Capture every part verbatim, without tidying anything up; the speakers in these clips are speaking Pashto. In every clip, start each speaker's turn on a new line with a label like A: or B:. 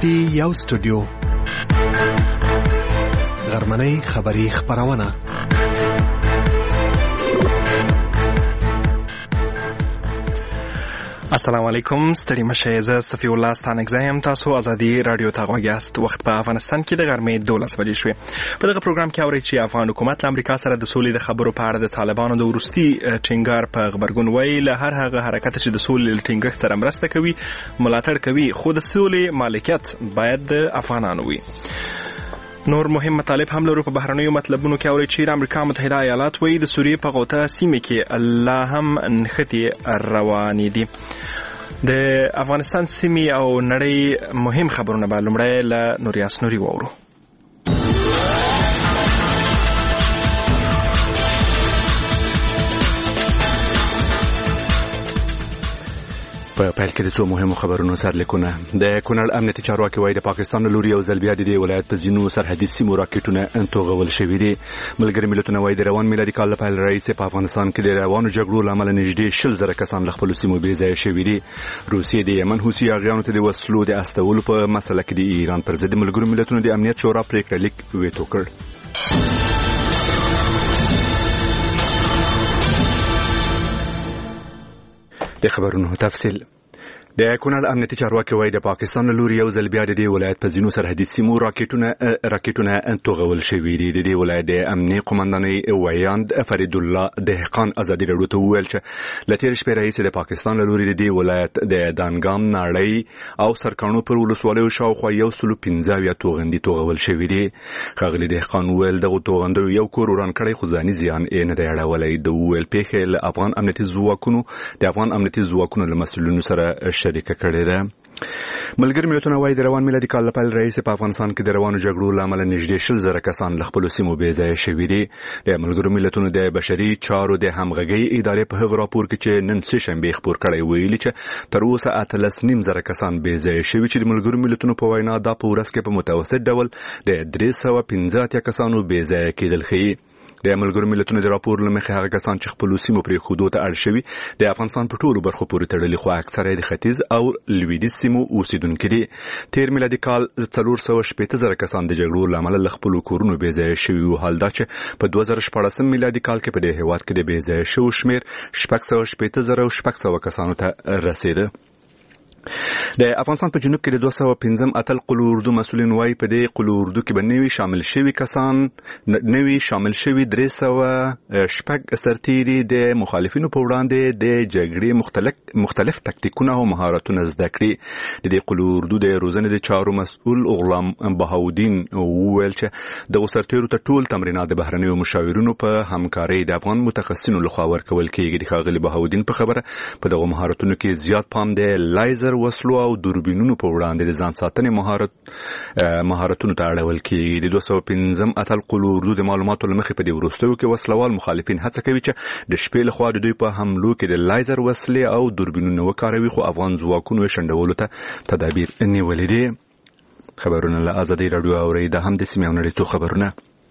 A: دی یو سټوډیو غرمنۍ خبری خبرونه السلام علیکم ستړي مشه زه صفی الله ستانک زایم تاسو ازادي رادیو ته غوږیاست. وخت په افغانستان کې د غرمې دولس بجې شوې. په دغه پروګرام کې اورئ چې افغان حکومت له امریکا سره د سولې د خبرو په اړه د طالبانو د وروستي ټینګار په غبرګون وایي له هر هغه حرکت چې د سولې له ټینګښت سره مرسته کوي ملاتړ کوي، خو د سولې مالکیت باید د افغانانو وي. نور مهم مطالب هم لرو. په بهرنیو مطلبونو کې اورئ چې امریکا متحده ایالات وایي د سوریې په غوطه سیمه کې الله هم نښتې روانې دي. د افغانستان سیمې او نړۍ مهم خبرونه به لومړی له نوریاس نوري واورو. په پیل کې د څو مهمو خبرونو سرلیکونه. د کونړ امنیتي چارواکي وایي د پاکستان له لوري یو ځل بیا د دې ولایت په ځینو سرحدي سیمو راکټونه توغول شوي دي. ملګري ملتونه وایي د روان میلادي کال له پیل راهیسې په افغانستان کې د روانو جګړو له امله نږدې شل زره کسان له خپلو سیمو بې ځایه شوي دي. روسیې د یمن حوثي اغیانو ته د وسلو د استولو په مسله کې د ایران پر ضد ملګرو ملتونو د امنیت شورا پریکړه لیک ویتو کړ. د خبرونو تفصیل. د کونړ امنیتي چارواکي وایي د پاکستان له لوري یو ځل بیا د دې ولایت په ځینو سرحدي سیمو راکټونه راکټونه توغول شوي دي. د دې ولایت د امنیي قومندانۍ ویاند فرید الله دهقان ازادي راډیو ته وویل چې له تېرې شپې راهیسې د پاکستان له لوري د دې ولایت د دانګام، ناړۍ او سرکاڼو پر ولسوالیو شاوخوا یو سلو پنځه اویا توغندي توغول شوي دي. ښاغلي دهقان وویل دغو توغندیو یو کور وران کړی خو ځاني زیان یې نه دی اړولی. د وویل پیښې له افغان امنیتي ځواکونو د افغان امنیتي ځواکونو له مسؤلینو سره شریکه کړې ده. ملګري ملتونه وایي د روان میلادي کال له پیل راهیسې په افغانستان کې د روانو جګړو له امله نږدې شل زره کسان له خپلو سیمو بې ځایه شوي دي. د ملګرو ملتونو د بشري چارو د همغږۍ ادارې په هغه راپور کې چې نن سه شنبې خپور کړی ویلي چې تر اوسه اتلس نیم زره کسان بې ځایه شوي چې د ملګرو ملتونو په وینا دا په ورځ کې په متوسط ډول د درې سوه پنځه اتیا کسانو بې ځایه کېدل ښیي. د ملګرو ملتونو د راپور له مخې هغه کسان چې خپلو سیمو پرېښودو ته اړ شوي د افغانستان په ټولو برخو پورې تړلي، خو اکثره یې د ختیځ او لویدیځ سیمو اوسېدونکي دي. تېر میلادي کال څلور سوه شپېته زره کسان د جګړو له امله له خپلو کورونو بې ځایه شوي وو. حال دا چې په دوه زره شپاړسم میلادي کال کې په دې هېواد کې د بې ځایه شوو شمېر شپږ سوه شپېته زره او شپږ سوه کسانو ته رسېده. د افغانستان په جنوب کې د دوه سوه پنځم اتل قلو اردو مسؤلین وایي په دې قلو اردو کې به نوي شامل شوي کسان نوي شامل شوي درې سوه شپږ سرتیري د مخالفینو په وړاندې د جګړې مختلف مختلف تکتیکونه او مهارتونه زده کړي. د دې قلو اردو د روزنې د چارو مسؤل غلام بهاودین وویل چې دغو سرتیرو ته ټول تمرینات د بهرنیو مشاورینو په همکارۍ د افغان متخصصینو لخوا ورکول کېږي. د ښاغلي بهاودین په خبره په دغو مهارتونو کې زیات پام د لایزر وسلو او دوربینونو په وړاندې د ځان ساتنې مهارت مهارتونو ته اړول کېږي. د دوه سوه پنځم اتل قلو اردو د معلوماتو له مخې په دې وروستیو کې وسلوال مخالفین هڅه کوي چې د شپې لخوا د دوی په حملو کې د لایزر وسلې او دوربینونه وکاروي، خو افغان ځواکونو یې شنډولو ته تدابیر نیولي دي. خبرونه له ازادي راډیو اورئ. دا هم د سیمې او نړۍ څو خبرونه.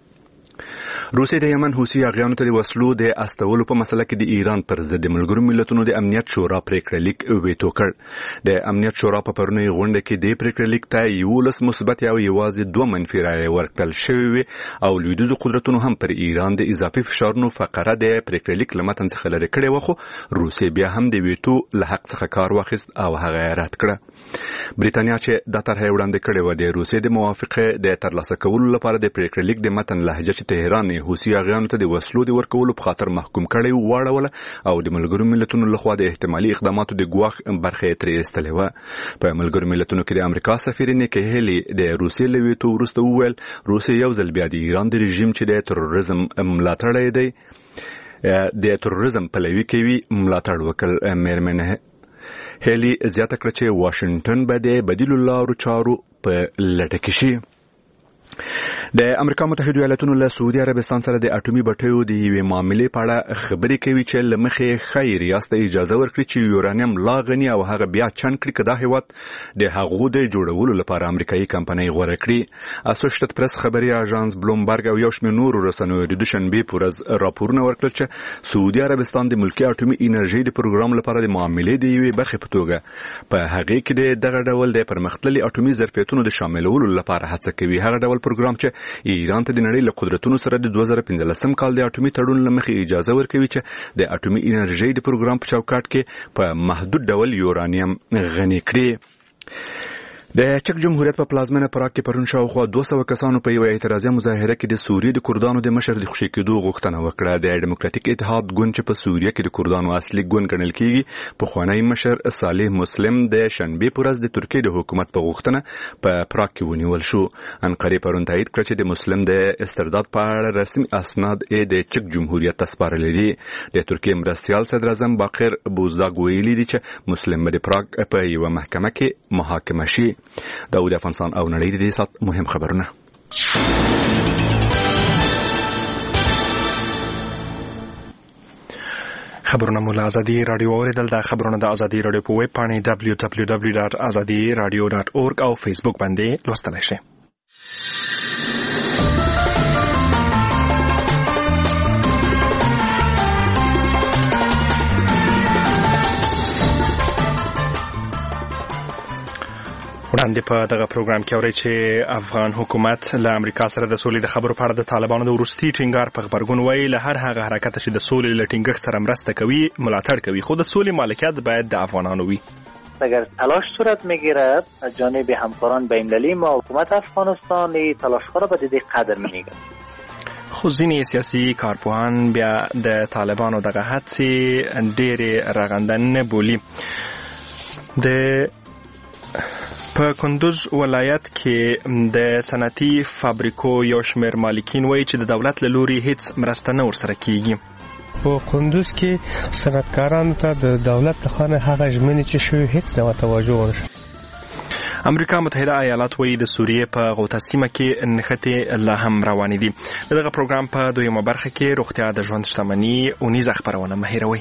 A: روسیې د یمن حوثي اغیانو ته د وسلو د استولو په مسله کې د ایران پر ضد ملګرو ملتونو د امنیت شورا پریکړه لیک ویتو کړ. د امنیت شورا په پرونی غونډه کې د پریکړه لیک ته یولس مثبت او یوازې دوه منفي رایې ورکړل شوې او لویدیځو قدرتونو هم پر ایران د اضافي فشارونو فقره د پریکړه لیک له متن څخه لرې کړې وه، خو روسیې بیا هم د ویتو له حق څخه کار واخیست او هغه یې رد کړه. بریتانیا چې دا طرحه وړاندې کړې وه د روسیې د موافقې د ترلاسه کولو لپاره د پریکړه لیک د متن لهجه چې تهران حوثي اغیانو ته د وسلو د ورکولو په خاطر محکوم کړی واړوله او د ملګرو ملتونو لخوا د احتمالي اقداماتو د ګواښ برخه یې ترې ایستلې وه. په ملګرو ملتونو کې د امریکا سفیر نیکي هیلي د روسیې له ویتو وروسته وویل روسیې یو ځل بیا د ایران د رژیم چې د تروریزم ملاتړی دی د تروریزم پلوي کوي ملاتړ وکړ. میرمن هیلي زیاته کړه چې واشنګټن به د بدیلو لارو چارو په لټه کې شي. د امریکا متحده ایالاتونو له سعودي عربستان سره د اټومي بټیو د یوې معاملې په اړه خبرې کوي چې له مخې ښایي ریاست ته اجازه ورکړي چې یورانیم لا غني او هغه بیا چند کړي که دا هیواد د هغو د جوړولو لپاره امریکایي کمپنۍ غوره کړي. اسوشیټډ پریس خبري اژانس بلومبرګ او یو شمېر نورو رسنیو د دوشنبې په ورځ راپورونه ورکړل چې سعودي عربستان د ملکي اټومي انرژي د پروګرام لپاره د معاملې د یوې برخې په توګه په هغه کې د دغه ډول د پرمختللي اټومي ظرفیتونو د شاملولو لپاره هڅه کوي. هغه ډول پروګرام چې ایران ته د نړۍ له قدرتونو سره د دوه زره پنځلسم کال د اټومي تړون له مخې اجازه ورکوي چې د اټومي انرژي د پروګرام په چوکاټ کې په محدود ډول یورانیم غني کړي. د چک جمهوریت په پلازمینه پراګ کې پرون شاوخوا دوه سوه کسانو په یوه اعتراضي مظاهره کې د سوریې د کردانو د مشر د خوشي کېدو غوښتنه وکړه. د ډیموکراتیک اتحاد ګوند چې په سوریې کې د کردانو اصلي ګوند ګڼل کېږي پخوانی مشر صالح مسلم د شنبې په ورځ د ترکیې د حکومت په غوښتنه په پراګ کې ونیول شو. انقرې پرون تایید کړ چې د مسلم د استرداد په اړه رسمي اسناد یې د چک جمهوریت ته سپارلي دي. د ترکیې مرستیال صدر اعظم باقر بوزداګ ویلي دي چې مسلم د پراګ په یوه محکمه کې محاکمه شي. داود افغانستان او نړۍ د سات مهم خبرونه.
B: خبرونه مو له ازادي رادیو اوریدل. دا خبرونه د ازادي رادیو په ویب پاڼه دبلیو دبلیو دبلیو ډاټ ازادي رادیو ډاټ اورګ او فیسبوک باندې لوستلی شئ. وړاندې په دغه پروګرام کې اورئ چې افغان حکومت له امریکا سره د سولې د خبرو په اړه د طالبانو د وروستي ټینګار په غبرګون وایي له هر هغه حرکته چې د سولې له ټینګښت سره مرسته کوي ملاتړ کوي، خو د سولې مالکیت باید د افغانانو وي.
C: اگر تلاش صورت میگیرد از جانب همکاران بین‌المللی ما حکومت افغانستان تلاش‌ها را به دقیق قدر می‌نگرد.
B: خو ځینې سیاسي کارپوهان بیا د طالبانو دغه هڅې ډېرې رغنده نه بولي. د په کندوز ولایت کې د صنعتي فابریکو یو شمېر مالکین وایي چې د دولت له لوري هیڅ مرسته نه ورسره کیږي.
D: په کندوز کې صنعتکارانو ته د دولت لخوا نه هغه ژمنې چې شوي هیڅ ډول توجه ونشوه.
B: امریکا متحده ایالات وایي د سوریې په غوطه سیمه کې نښتې لا هم روانې دي. د دغه پروګرام په دویمه برخه کې روغتیا د ژوند شتمني اونیزه خپرونه مه هېروئ.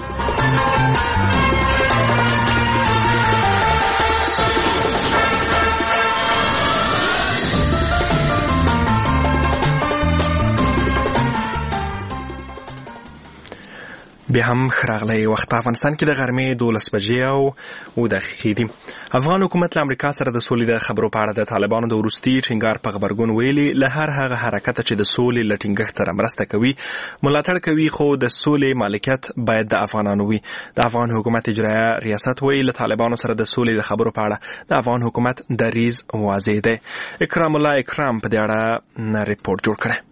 B: بیا هم خراغلی وخت په افغانستان کې د غرمې دولس بجې او اووه دقیقې دي. افغان حکومت له امریکا سره د سولې د خبرو په اړه د طالبانو د وروستي ټینګار په غبرګون ویلي له هر هغه حرکته چې د سولې له ټینګښت سره مرسته کوي ملاتړ کوي، خو د سولې مالکیت باید د افغانانو وي. د افغان حکومت اجرایه ریاست ویلي له طالبانو سره د سولې د خبرو په اړه د افغان حکومت دریځ واضح دی. اکرام الله اکرام په دې اړه ریپورت جوړ کړی.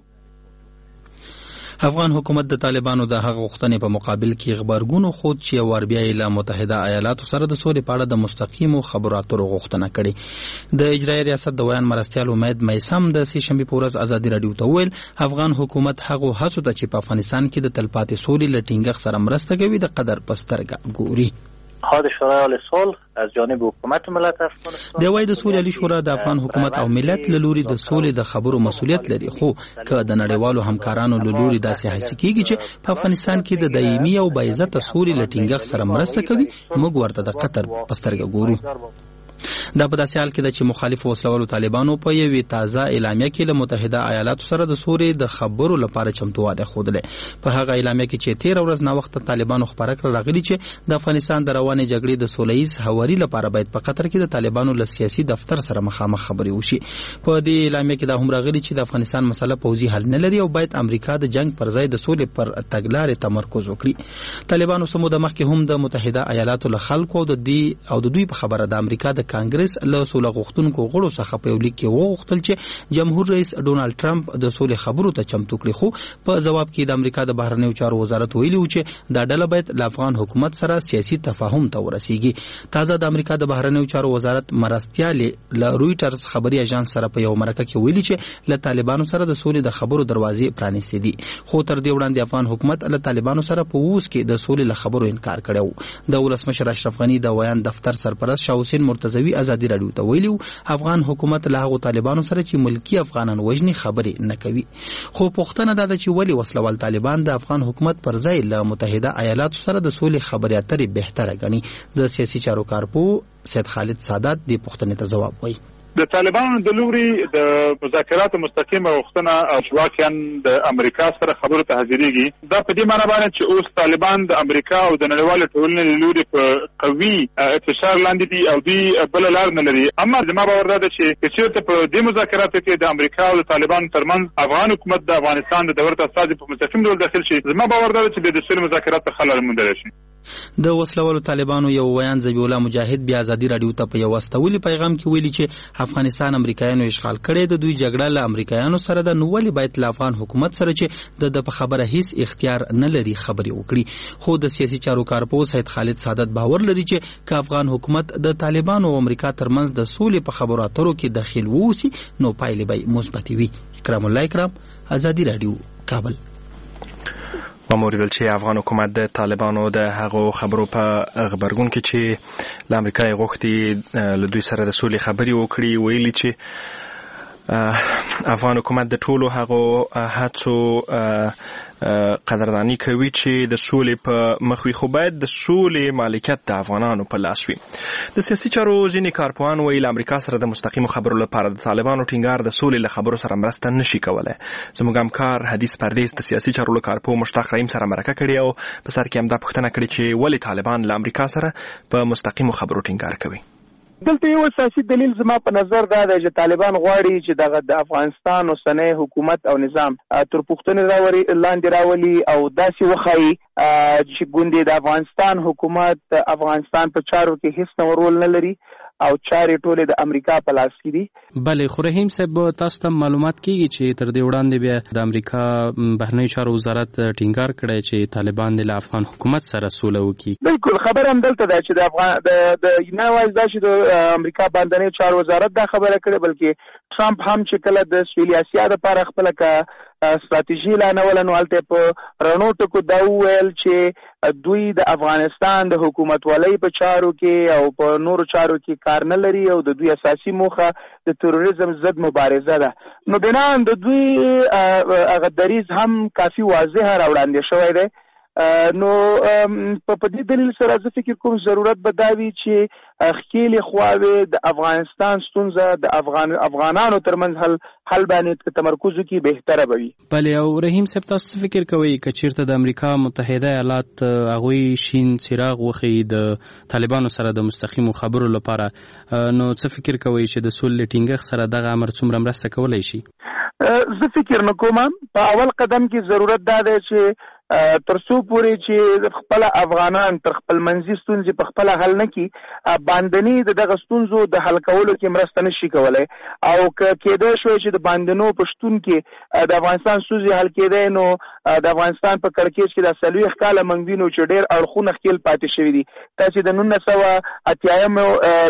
E: افغان حکومت د طالبانو د هغه غوښتنې په مقابل کې غبرګون خود چې وربیا له متحده ایالاتو سره د سولې په اړه د مستقیمو خبرو اترو غوښتنه کړې. د اجرایي ریاست د ویان مرستیال امید میسم د سې شنبې په ورځ ازادي رادیو ته وویل افغان حکومت هغه هڅو ته چې په افغانستان کې د تلپاتې سولې له ټینګښت سره مرسته کوي د قدر په سترګه ګوري.
C: اتحاد شورای عالی صلح از جانب حکومت ملت افغانستان
E: د وای د سولې عالی شورا د افغان حکومت او ملت له لوري د سولې د خبرو مسولیت لري، خو که د نړیوالو همکارانو له لوري داسې هڅې کیږي چې په افغانستان کې د دایمي او باعزته سولې له ټینګښت سره مرسته کوي موږ ورته د قطر په سترګه ګورو. دا په داسې حال کې ده چې مخالف وسلوالو طالبانو په یوې تازه اعلامیه کې له متحده ایالاتو سره د سولې د خبرو لپاره چمتووالی ښودلی. په هغه اعلامیه کې چې تېره ورځ ناوخته طالبانو خپاره کړه راغلي چې د افغانستان د روانې جګړې د سوله ییز هواري لپاره باید په قطر کې د طالبانو له سیاسي دفتر سره مخامخ خبرې وشي. په دې اعلامیه کې دا هم راغلي چې د افغانستان مسله پوځي حل نه لري او باید امریکا د جنگ پر ځای د سولې پر تګلارې تمرکز وکړي. طالبانو سمو د مخکې هم د متحده ایالاتو له خلکو او د دې او د دوی په خبره د امریکا د کانګرس له سوله غوښتونکو غړو څخه په یو لیک کې وغوښتل چې جمهور رئیس ډونالد ټرمپ د سولې خبرو ته چمتو کړي، خو په جواب کې د امریکا د بهرنیو چارو وزارت ویلي و چې دا ډله باید له افغان حکومت سره سیاسي تفاهم ته ورسیږي. تازه د امریکا د بهرنیو چارو وزارت مرستیال له رويټرز خبري اژانس سره په یو مرکه کې ویلي چې له طالبانو سره د سولې د خبرو دروازې پرانیستې دي، خو تر دې وړاندې افغان حکومت له طالبانو سره په اوس کې د سولې له خبرو انکار کړو. د ولسمشر اشرف غنی د ویان دفتر سرپرست شاه حسین مرتضوی رضوي ازادي رادیو ته ویلي افغان حکومت له هغو طالبانو سره چې ملکی افغانان وژني خبرې نه کوي. خو پوښتنه دا ده چې ولې وسلوال طالبان د افغان حکومت پر ځای له متحده ایالاتو سره د سولې خبرې اترې بهتره ګڼي. د سیاسي چارو کارپوه سید خالد سادات دې پوښتنې ته ځواب وایي.
F: د طالبانو د لوري د مذاکراتو مستقیمه غوښتنه او واقعا د امریکا سره خبرو ته حاضرېږي. دا په دې معنی باندې چې اوس طالبان د امریکا او د نړیوالو ټولنې له لوري په قوي فشار لاندې دي او دوی بل لار نه لري. اما زما باور دا ده چې چېرته په دې مذاکراتو کې د امریکا او د طالبانو ترمنځ افغان حکومت د افغانستان د دولت استازي په مستقیم ډول داخل شي، زما باور دا ده چې د سولې مذاکرات ته حل موندلی شي.
E: د وسلوالو طالبانو یو ویان ذبیح الله مجاهد بیا ازادي رادیو ته په یو استولي پیغام کې ویلي چې افغانستان امریکایانو اشغال کړي، د دوی جګړه له امریکایانو سره د نو ولې باید له افغان حکومت سره چې د په خبره هیڅ اختیار نه لري خبرې وکړي. خو د سیاسي چارو کارپوه سید خالد سادات باور لري چې که افغان حکومت د طالبانو او امریکا ترمنځ د سولې په خبرو اترو کې دخیل ووسی نو پایلې به مثبت وي. کرام الله کرام، ازادي رادیو، کابل.
B: ماموریدل چې افغان حکومت د طالبانو د هغو خبرو په غبرګون کې چې له امریکا یې غوښتي له دوی سره د سولې خبرې وکړي، ویلي چې افغان حکومت د ټولو هغو هڅو قدردانی کوي چې د سولې په مخ وي، خو باید د سولې مالکیت د افغانانو په لاس وي. د سیاسي چارو ځینې کارپوهان وایي له امریکا سره د مستقیمو خبرو لپاره د طالبانو ټینګار د سولې له خبرو سره مرسته نشي کولی. زموږ همکار حدیث پردیس د سیاسي چارو له کارپوه مشتاق رحیم سره مرکه کړې او په سر کې همدا پوښتنه کړې چې ولې طالبان له امریکا سره په مستقیمو خبرو ټینګار کوي.
G: دلته یو اساسي دلیل زما په نظر دا دی چې طالبان غواړي چې دغه د افغانستان اوسنی حکومت او نظام تر پوښتنې راوري لاندې راولي او داسې وښایي چې ګوندې د افغانستان حکومت افغانستان په چارو کې هیڅ رول نه لري او چارې ټولې د امریکا په لاس کې دي.
H: بلې خو رحیم صاحب تاسو ته معلومات کیږي چې تر دې وړاندې بیا د امریکا بهرنیو چارو وزارت ټینګار کړی چې طالبان د افغان حکومت سره سوله وکړي.
G: بالکل خبره هم دلته ده چې د افغان د نه یوازې دا چې د امریکا بهرنیو چارو وزارت دا خبره کړې، بلکې ټرمپ هم چې کله د سویلي اسیا دپاره خپله که ستراتیژي اعلانوله نو هلته په رڼو ټکو دا وویل چې دوی د افغانستان د حکومتولۍ په چارو کې او په نورو چارو کې کار نه لري او د دوی اساسي موخه د تروریزم ضد مبارزه ده. نو بناً د دوی هغه دریځ هم کافي واضح راوړاندې شوی دی. نو په دې دلیل سره زه فکر کوم ضرورت به دا وي چې ښکېلې خواوې د افغانستان ستونزه د افغان افغانانو ترمنځ حل حل باندې تمرکز وکړي، بهتره به وي.
H: بلې او رحیم صاحب تاسو څه فکر کوئ که چېرته د امریکا متحده ایالات هغوی شین څراغ وښیي د طالبانو سره د مستقیمو خبرو لپاره، نو څه فکر کوئ چې د سولې ټینګښت سره دغه امر څومره مرسته کولی شي؟
G: زه فکر نه کوم. په اول قدم کې ضرورت دا دی چې تر څو پورې چې خپل افغانان تر خپل منځي ستونزې په خپل حل نه کړي، باندنی د دغه ستونزو د حل کولو کې مرسته نشي کولی. او که کېدای شوی چې د باندنو په شتون کې د افغانستان ستونزې حل کېدی، نو د افغانستان په کړکېچ کې د څلوېښت کاله موږ وینو چې ډېر اړخونه ښکېل پاتې شوي دي. تاسې د نولس سوه اتیایمو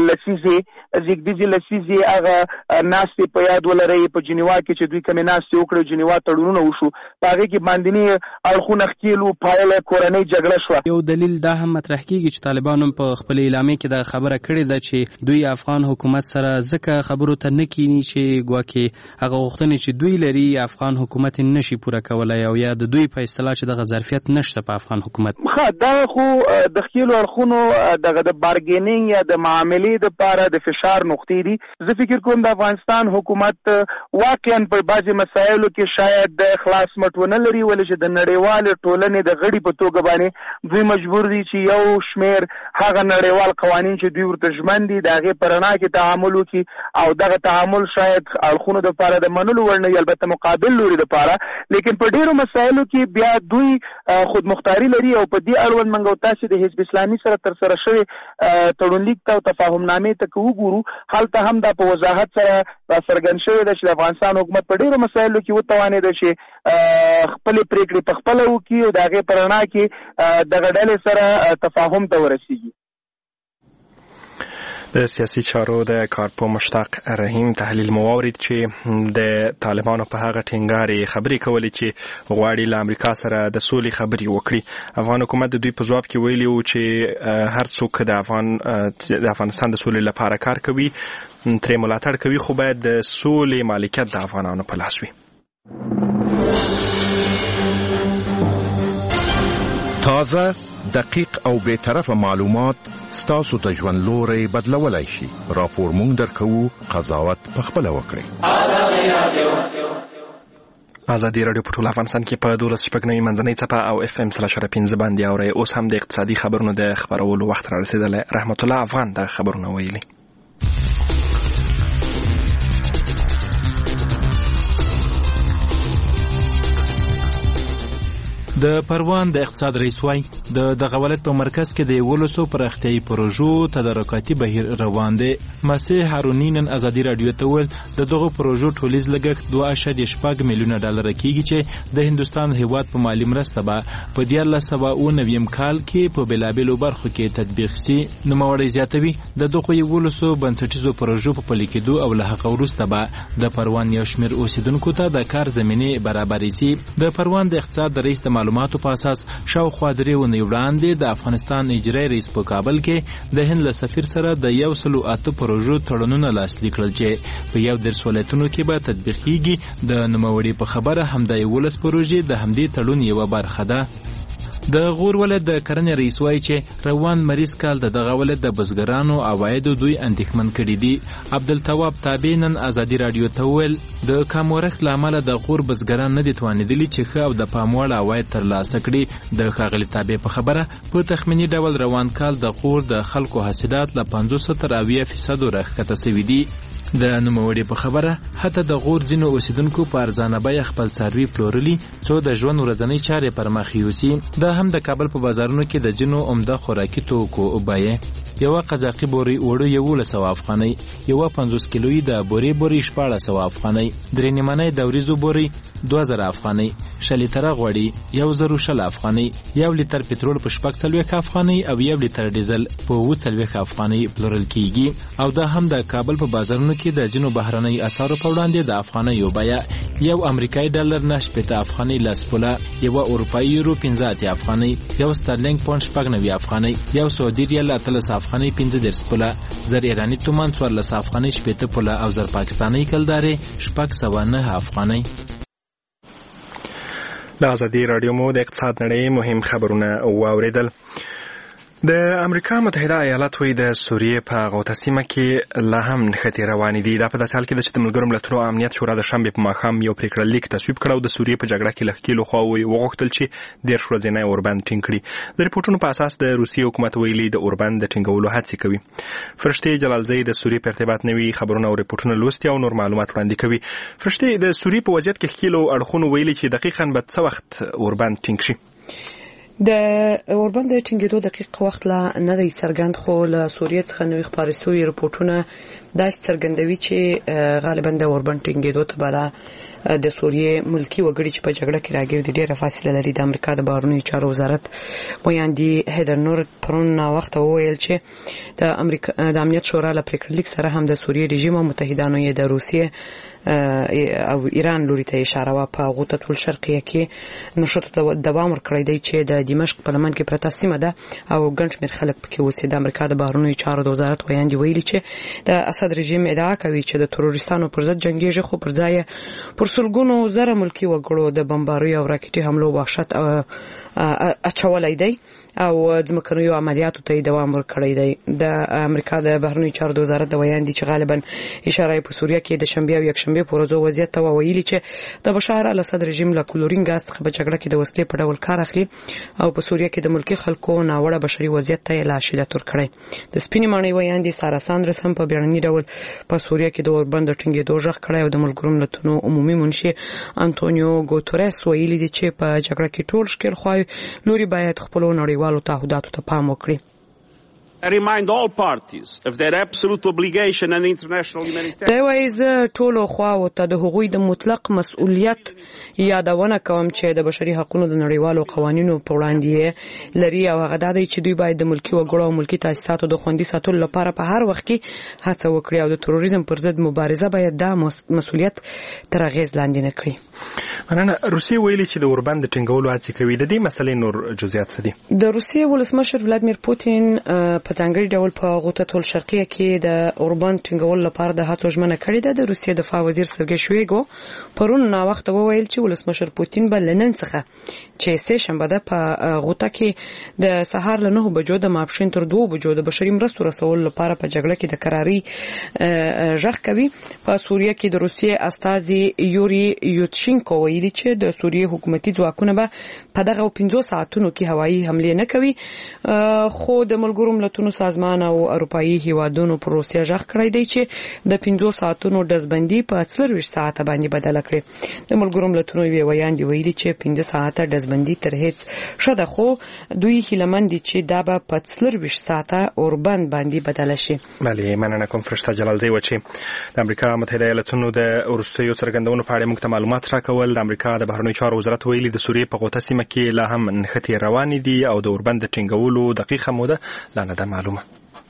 G: لسیزې زیږدیزې لسیزې هغه ناستې په یاد ولرئ په جنیوا کې چې دوی کومې ناستې وکړې، جنیوا تړونونه وشو، په هغې کې باندني اړخونه کېلو پایله کورنۍ جګړه شوه.
H: یو دلیل دا هم مطرح کیږي چې طالبانو په خپل اعلامیه کې دا خبره کړې ده چې دوی افغان حکومت سره ځکه خبرو ته نه کینی چې ګواکې هغه غوښتنې چې دوی لري افغان حکومت نشي پوره کولای او یا د دوی په اصطلاح چې دغه ظرفیت نشته په افغان حکومت.
G: ښه دا خو د ښکېلو اړخونو دغه د بارګینینګ یا د معاملې دپاره د فشار نقطې دي. زه فکر کوم د افغانستان حکومت واقعا په بعضې مسایلو کې شاید د خلاص مټ ونه لري، ولې چې د نړیوالې ټولنې د غړي په توګه باندې دوی مجبور دي چې یو شمیر هغه نړیوال قوانین چې دوی ورته ژمن دي د هغې په رڼا کې تعامل وکړي او دغه تعامل شاید اړخونو دپاره د منلو وړ نه وي، البته مقابل لوري دپاره. لیکن په ډېرو مسایلو کې بیا دوی خودمختاري لري او په دې اړوند موږ او تاسې د حزب اسلامي سره ترسره شوی تړونلیک ته او تفاهمنامې ته که وګورو، هلته هم دا په وضاحت سره څرګند شوی ده چې د افغانستان حکومت په ډېرو مسایلو کې وتوانېده چې خپلې پرېکړې په خپله وکړي او د هغې په رڼا کې دغه ډلې سره تفاهم ته ورسېږي.
B: د سیاسي چارو د کارپو مشتاق رحیم تحلیل مو واورید چې د طالبانو په هغه ټینګارې خبرې کولې چې غواړي له امریکا سره د سولې خبرې وکړي. افغان حکومت د دوی په ځواب کې ویلي وو چې هر څوک د افغان د افغانستان د سولې لپاره کار کوي، ترې ملاتړ کوي، خو باید د سولې مالکیت د افغانانو په لاس وي.
I: تازه، دقیق او بی‌طرفه معلومات ستاسو ته ژوند لوري بدلولای شي. راپور مونږ درکوو، قضاوت پخپله وکړئ.
B: ازادي راډیو په ټول افغانستان کې په دولس شپږ نوي منځنۍ څپه او اف ام سلاش پنځه باندې اورئ. اوس هم د اقتصادي خبرونو د خبرولو وخت را رسېدلی. رحمت الله افغان د خبرونه ویلي.
J: د پروان د اقتصاد رئیس وای د دغه ولایت په مرکز کې د یولسو پراختیايي پروژو تدارکاتي بهیر روان دی. مسیح هارونی نن ازادي راډیو ته وویل د دغو پروژو ټولیز لګښت دوه اعشاریه شپږ میلیونه ډالر کېږي چې د هندوستان هیواد په مالي مرسته به په دیارلس سوه اوه نویم کال کې په بېلابېلو برخو کې تطبیق سي. نوموړی زیاتوي د دغو یولسو بنسټیزو پروژو په پلي کېدو او له هغه وروسته به د پروان یو شمېر اوسیدونکو ته د کار زمینې برابرې سي. د پروان د اقتصاد د رئیس د معلوماتو په اساس شاوخوا درې اونۍ وړاندې د افغانستان اجرایي رئیس په کابل کې د هند له سفیر سره د یو سلو اته پروژو تړونونه لاسلیک کړل چې په یو دېرش ولایتونو کې به تطبیق کېږي. د نوموړي په خبره همدا یولس پروژې د همدې تړون یوه برخه ده. د غور ولایت د کرنې رئیس وایي چې روان مریض کال د دغه ولایت د بزګرانو عوایدو دوی اندېښمن کړي دي. عبدالتواب تابع نن ازادي راډیو ته وویل د کم ورښت له امله د غور بزګران نه دي توانېدلي چې ښه او د پام وړ عواید ترلاسه کړي. د ښاغلي تابع په خبره په تخمیني ډول روان کال د غور د خلکو حاصلات له پنځوس تر اویا فیصدو راښکته سوي دي. د نوموړي په خبره حتی د غور ځینو اوسیدونکو په ارزانه بیه خپل څاروي پلورلي څو د ژوند ورځنۍ چارې پر مخ یوسي. دا هم د کابل په بازارونو کې د ځینو عمده خوراکي توکو بیې یوه قزاقي بوري اوړه یولس سوه افغانۍ، یوه پنځوس کیلویي د بورې بوري شپاړس سوه افغانۍ، درې نیمنۍ د وریځو بوري دوه زره افغانۍ، شل لیتره غوړي یو زر شل افغانۍ، یو لیتر پټرول په شپږ څلوېښت افغانۍ او یو لیتر ډیزل په اووه څلوېښت افغانۍ پلورل کېږي. او دا هم د کابل په بازارونو کې د ځینو بهرنۍ اسعارو په وړاندې د افغانیو بیه یو امریکایي ډالر نه شپېته افغانۍ لس پوله، یوه اروپایي یورو پنځه اتیا افغانۍ، یو سترلینګ پونډ شپږ نوي افغانۍ، یو سعودي ریال اتلس افغانۍ پنځه دېرش پوله، زر ایراني تومان څوارلس افغانۍ شپېته پوله او زر پاکستاني کلدارې شپږ سوه نهه افغانۍ.
B: له ازادي راډیو مو د اقتصاد نړۍ مهم خبرونه واورېدل. د امریکا متحده ایالات وایي د سوریې په غوطه سیمه کې لا هم نښتې روانې دي. دا په داسې حال کې ده چې د ملګرو ملتونو امنیت شورا د شنبې په ماښام یو پرېکړه لیک تصویب کړ او د سوریې په جګړه کې له ښکېلو خواوو وغوښتل چې دېرش ورځنی اوربند ټینګ کړي. د ریپورټونو په اساس د روسیې حکومت ویلي د اوربند د ټینګولو هڅې کوي. فرشتې جلالزی د سوریې په ارتباط نوي خبرونه او ریپورټونه لوستي او نور معلومات وړاندې کوي. فرشتې د سوریې په وضعیت کې ښکېلو اړخونو ویلي چې دقیقاً به څه وخت اوربند ټینګ شي.
K: د اوربند ټینګېدو دقیق وخت لا نه دی څرګند، خو له سوریې څخه نوي خپاره شوي رپورټونه داسې څرګندوي چې غالبا د اوربند ټینګېدو ته به د سوریې ملکی وګړي چې په جګړه کې راګیر دي ډېره فاصله لري. د امریکا د بهرنیو چارو وزارت ویاندي هیدر نور پرون وخت وویل چې د امریکا د امنیت شورا له پریکړې لیک سره هم د سوریې رژیم او متحدانو یې د روسیې او ایران لوري ته اشاره وا په غوطه ټول شرقیه کې نشوت دوام ورکړی دی چې د دمشق په لمن کې پرته سیمه ده او ګڼ شمېر خلک پکې اوسي. د امریکا د بهرنیو چارو د وزارت ویاندي ویلي چې د اسد رژیم ادعا کوي چې د تروریستانو پر ضد جنګیږي، خو پر ځای پر سلګونو زره ملکی وګړو د بمباریو او راکټي حملو وحشت اچولای دی او ځمکنیو عملیاتو ته دوام ورکړی دی. د امریکا د بهرنیو چارو د وزارت د ویاندي چې غالبا اشاره په سوریه کې د شنبه او یکشنبه په ورځو وضعیت ته ویلي چې د بشار الاسد رژیم له کلورین غاز څخه په جګړه کې د وسلې په ډول کار اخلي او په سوریه کې د ملکی خلکو ناوړه بشري وضعیت ته لا شدت ورکړي. د سپینې ماڼۍ ویاندي سارا ساندرس هم په بیړني ډول په سوریه کې د اوربند ټینګېدو ژغ کړی او د ملګرو ملتونو عمومي منشي انټونیو ګوتریس ویلي دی چې په جګړه کې ټول ښکېل خوای لوري باید خپل نړیوالو تعهداتو ته پام وکړي.
L: I remind all parties of their absolute obligation and international humanitarian.
K: دا وایي زه ټولو خواو ته د هغوی د مطلق مسؤلیت یادونه کوم چې د بشري حقوقو د نړیوالو قوانینو په وړاندې لري او هغه دا دی چې دوی باید د ملکي وګړو او ملکي تاسیساتو د خوندي ساتلو لپاره په هر وخت کې هڅه وکړي او د تروریزم پر ضد مبارزه باید دا مسؤلیت تر اغیز لاندې نه کړي.
B: مننه. روسیې ویلي چې د اوربند د ټینګولو هڅې کوي. د دې مسلې نور جزئیات څه دي؟
K: د روسیې ولسمشر ولادیمیر پوتین په ځانګړي ډول په غوټه ټول شرقیه کې د اوربند ټینګولو لپاره د هڅو ژمنه کړې ده. د روسیې دفاع وزیر سرګی شویګو پرون نا وخت وویل چې ولسمشر پوتین به لنن څخه چې سه شنبه ده په غوټه کې د سهار له نه بجو د ماپښین تر دوه بجو د بشري مرستو رسول لپاره په جګړه کې د قراري ژغ کوي. په سوریه کې د روسیې استازي یوري یوتشینکو ویلي چې د سوریې حکومتي ځواکونه به په دغه پنځه ساعتونو کې هوایي حمله نه کوي، خو د ملګرو ملتونو سازمان او اروپאי هیوادونو پر روسیه ژغ کړی دی چې د پنځه ساعتونو دزبندي په څلور ساعته باندې بدل کړي. د ملګرو ملتونو وی ویاندې ویلي چې پنځه ساعته دزبندي تر هیڅ شته، خو دوی هیلمن دي چې دا به په څلور ساعته اوربند باندې بدل شي.
B: بله، مننه کوم فرشته جلالزی و چې د امریکا متحده ایالاتونو د وروستیو څرګندونو په اړه موږ ته معلومات راکول. د امریکا د بهرنیو چارو وزارت ویلي د سوریې په غوټه سیمه کې لا هم نښتې روانې دي او د اوربند د ټینګولو دقیقه موده لا نه ده معلومه.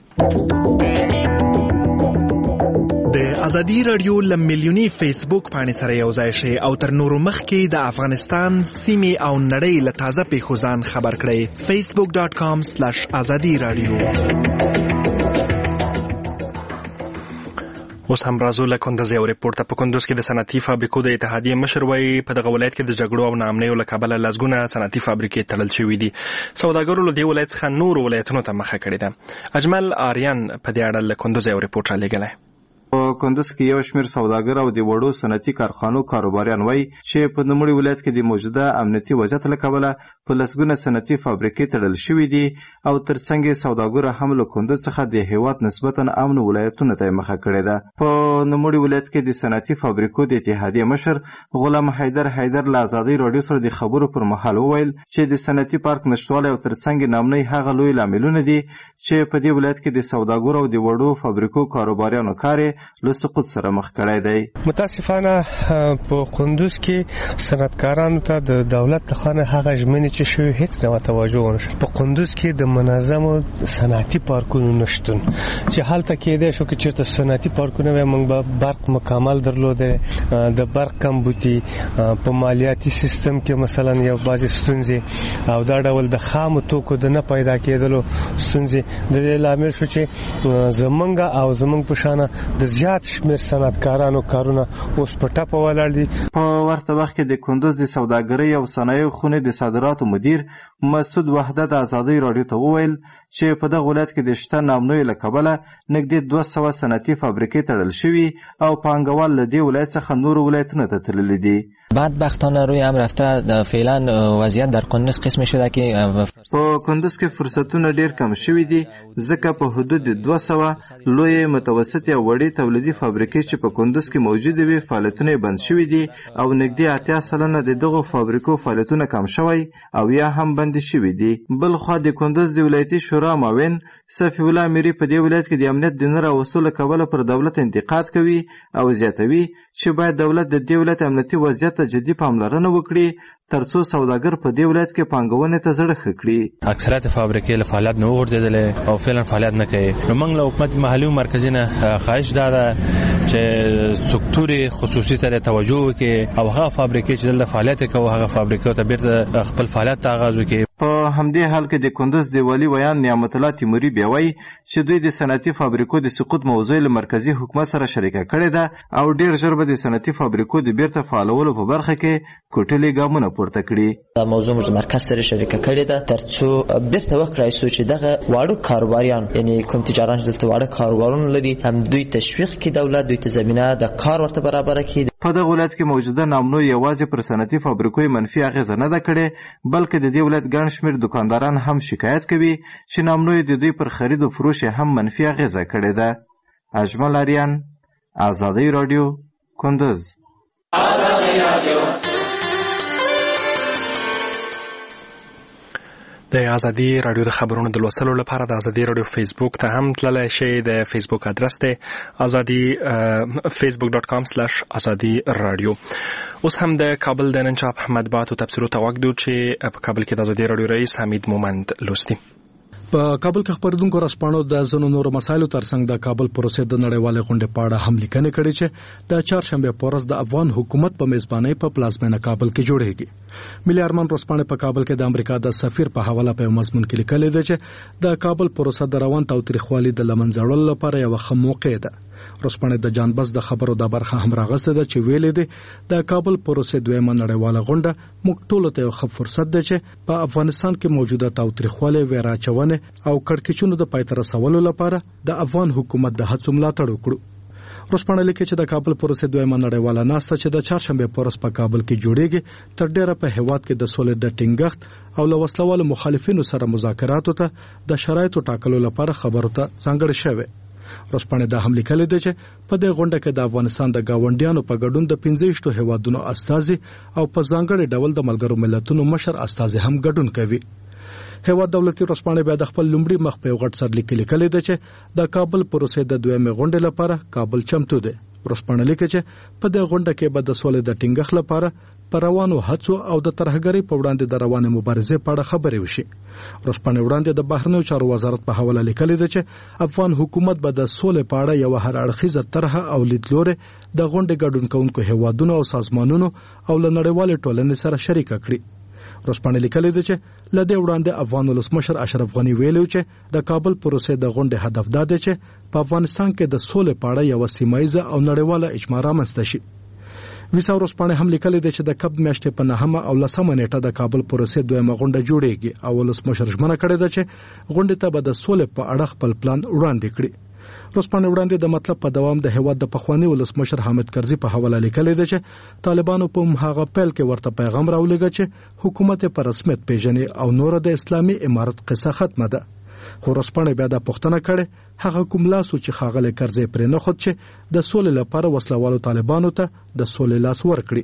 B: د ازادي رادیو له میلیوني فیسبوک باندې سره یو ځای شي او تر نورو مخکې د افغانستان سیمې او نړۍ له تازه پیښو ځان خبر کړئ. facebook dot com slash azadi radio. اوس هم راځو له کندز یو ریپورټ. په کندز کې د صنعتي فابریکو د اتحادیې مشر وایي په دغه ولایت کې د جګړو او ناامنیو له کبله لسګونه صنعتي فابریکې تړل شوي دي. سوداګرو له دې ولایت څخه نورو ولایتونو ته مخه کړې ده. اجمل آریان په دې اړه له کندز یو ریپورټ رالیږلی.
M: په کندز کې یو شمېر سوداګر او د وړو صنعتي کارخانو کاروباریان وایي چې په نوموړي ولایت کې د موجوده امنیتي وضعیت له کبله په لسګونه صنعتي فابریکې تړل شوي دي او ترڅنګ یې سوداګرو هم له کندز څخه د هېواد نسبتا امن ولایتونو ته مخه کړې ده. په نوموړي ولایت کې د صنعتي فابریکو د اتحادیې مشر غلام حیدر حیدر له ازادۍ راډیو سره د خبرو پر مهال وویل چې د صنعتي پارک نشتوالی او ترڅنګ ناامنۍ هغه لوی لاملونه دي چې په دې ولایت کې د سوداګرو او د وړو فابریکو کاروباریانو کار له سقوط سره مخ کړی دی.
D: متاسفانه په کندز کې صنعتکارانو ته د دولت لخوا هغه ژمنې چې شوي هیڅ ډول توجه ونشوه. په کندز کې د منظمو صنعتي پارکونو نشتون چې هلته کېدای شو چې چېرته صنعتي پارکونه وي موږ به برق مکمل درلوده، د برق کمبودي، په مالیاتي سیستم کې مثلا یو بعضې ستونزې او دا ډول د خامو توکو د نه پیدا کېدلو ستونزې د دې لامل شو چې زمونږ او زمونږ په شانه د زیات شمېر صنعتکارانو کارونه اوس په ټپه ولاړ دي.
M: په ورته وخت کې د کندز د سوداګرۍ او صنایعو خونې د صادراتو مدیر مسعود وحده د ازادۍ راډیو ته وویل چې په دغه ولایت کې د شته ناامنیو له کبله نږدې دوه سوه صنعتي فابریکې تړل شوي او پانګوال له دې ولایت څخه نورو ولایتونو ته تللي دي.
N: بدبختانه روی هم رفته فعلا وضعیت در کندز قسم شده که
M: په کندز کې فرصتونه ډیر کم شوي دي ځکه په حدود دوه سوه لوی متوسطې او وړې تولیدي فابریکې چې په کندز کې موجودې وي فعالیتونه بند شوي دي او نږدې اتیا سلنه د دغو فابریکو فعالیتونه کم شوی او یا هم بند شوي دي. بل خوا د کندز د ولایتي شورا معاون صفی الله میری په دې ولایت کې د امنیت د نه راوستلو له کبله پر دولت انتقاد کوي او زیاتوي چې باید دولت د دې ولایت امنیتي وضعیت ته جدي پاملرنه وکړي ترڅو سوداګر په دې ولایت کې پانګونې ته زړه ښه کړي.
O: اکثریت فابریکې له فعالیت نه وغورځېدلې او فعلا فعالیت نه کوي. نو موږ له حکومت محلي او مرکزي نه خواهش دا ده چې سکتور خصوصي ته توجه وکړي او هغه فابریکې چې دلته فعالیت کوي هغه فابریکو ته بیرته خپل فعالیت ته آغاز وکړي.
M: په همدې حال کې د کندز د والي ویان نعمت الله تیموري بیا وایي چې دوی د صنعتي فابریکو د سقوط موضوع له مرکزي حکومت سره شریکه کړې ده او ډیر ژر به د صنعتي فابریکو د بیرته فعالولو په برخه کې کوټلې ګامونه پورته کړي.
N: دا موضوع موږ مرکز سره شریکه کړې ده ترڅو بیرته وکړای شو چې دغه واړه کاروباریان یعنی کوم تجاران چې دلته واړه کاروبارونه لري هم دوی تشویق کړي، دولت دوی ته زمینه د کار ورته برابر کړي.
M: په دغه ولایت کې موجوده ناامنو یوازې پر صنعتي فابریکو منفي اغیزه نه ده کړې بلکې د دې ولایت ګڼ شمېر دکانداران هم شکایت کوي چې ناامنو د دوی پر خرید او فروش هم منفي اغیزه کړې ده. اجمل آریان، ازادۍ راډیو، کندز.
B: د ازادي رادیو د خبرونو د لوستلو لپاره د ازادي رادیو فیسبوک ته هم تللی شئ. د فیسبوک ادرس دی ازادي فیسبوک ډاټ کام سلاش ازادي رادیو. اوس هم د کابل د نن چاپ مطبوعاتو تبصرو ته وګدو چې په کابل کې د ازادي رادیو رئیس حمید مومند لوستي.
P: په کابل کې خبردونکو رسپانو د زنو نور مسایلو ترڅنګ د کابل پروسې د نړیوال غونډې په اړه هم لیکنې کړې چې د چهارشنبه په ورځ د افغان حکومت په میزبانۍ په پلازمینه کابل کې جوړیږي. ملي ارمان رسپانه په کابل کې د امریکا د سفیر په حواله په مضمون کې لیکلي دی چې د کابل پروسه د روان تاوتریخوالي د لمنځړلو لپاره یو ښه موقع ده. رسپانه د جانبس د خبرو د برخه هم راغسته ده چې ویلې ده د کابل پروسې دویمه نړیواله غونډه موږ ټول ته یو ښه فرصت ده چې په افغانستان کې موجوده تاوتریخوالي ویراچونه او کړکېچونو د پای ته رسولو لپاره د افغان حکومت د هڅو ملاتړ وکړو. رسپانه لیکي چې د کابل پروسې دویمه نړیواله ناسته چې د چهارشنبه په ورځ په کابل کې جوړیږي تر ډیره په هیواد کې د سولې د ټینګښت او له وسلوالو مخالفینو سره مذاکراتو ته د شرایطو ټاکلو لپاره خبرو ته ځانګړې شوه. رسپانه دا هم لیکلي دی چې په دې غونډه کې د افغانستان د گاونډیانو په ګډون د پنځه هیوادونو استازي او په ځانګړي ډول د ملګرو ملتونو مشر استازي هم ګډون کوي. هیواد دولتي رسپانه بیا د خپل لومړي مخ په غټ سر لیکلي دی چې د کابل پروسې د دویمه غونډې لپاره کابل چمتو دی. رسپانه لیکي چې په دې غونډه کې به د سولې د ټینګښت لپاره پر روانو هڅو او د ترهګرۍ په وړاندې د روانې مبارزې په اړه خبرې وشي. رسپانه وړاندې د بهرنیو چارو وزارت په حواله لیکلي دی چې افغان حکومت به د سولې په اړه یو هر اړخیزه طرحه او لیدلوري د غونډې ګډون کوونکو هیوادونو او سازمانونو او له نړیوالې ټولنې سره شریک کړي. رسپانه لیکلي دی چې لدې وړاندې افغان ولسمشر اشرف غنی ویلو چې د کابل پروسې د غونډې هدف دا دی چې په افغانستان کې د سولې په اړه یو سیمایي او نړیواله اجماع رامنځته شي. ویسا رسپانه هم لیکلي دی چې د کب میاشتې په نهمه او لسمه نیټه د کابل پروسې دویمه غونډه جوړیږي او ولسمشر ژمنه کړې ده چې غونډې ته به د سولې په اړه خپل پلان وړاندې کړي. رسپانه وړاندې د مطلب په دوام د هیواد د پخوانی ولسمشر حامد کرزي په حواله لیکلي دی چې طالبانو په هغه پیل کې ورته پیغام راولېږي چې حکومت په رسمیت پیژني او نور د اسلامي امارت قصه ختمه ده. خو رسپانه بیا د پښتنه کړي هغه کوم لاس چې خاغله کرزي پرې نه خود چې د سولې لپاره وسلوالو طالبانو ته د سولې لاس ورکړي.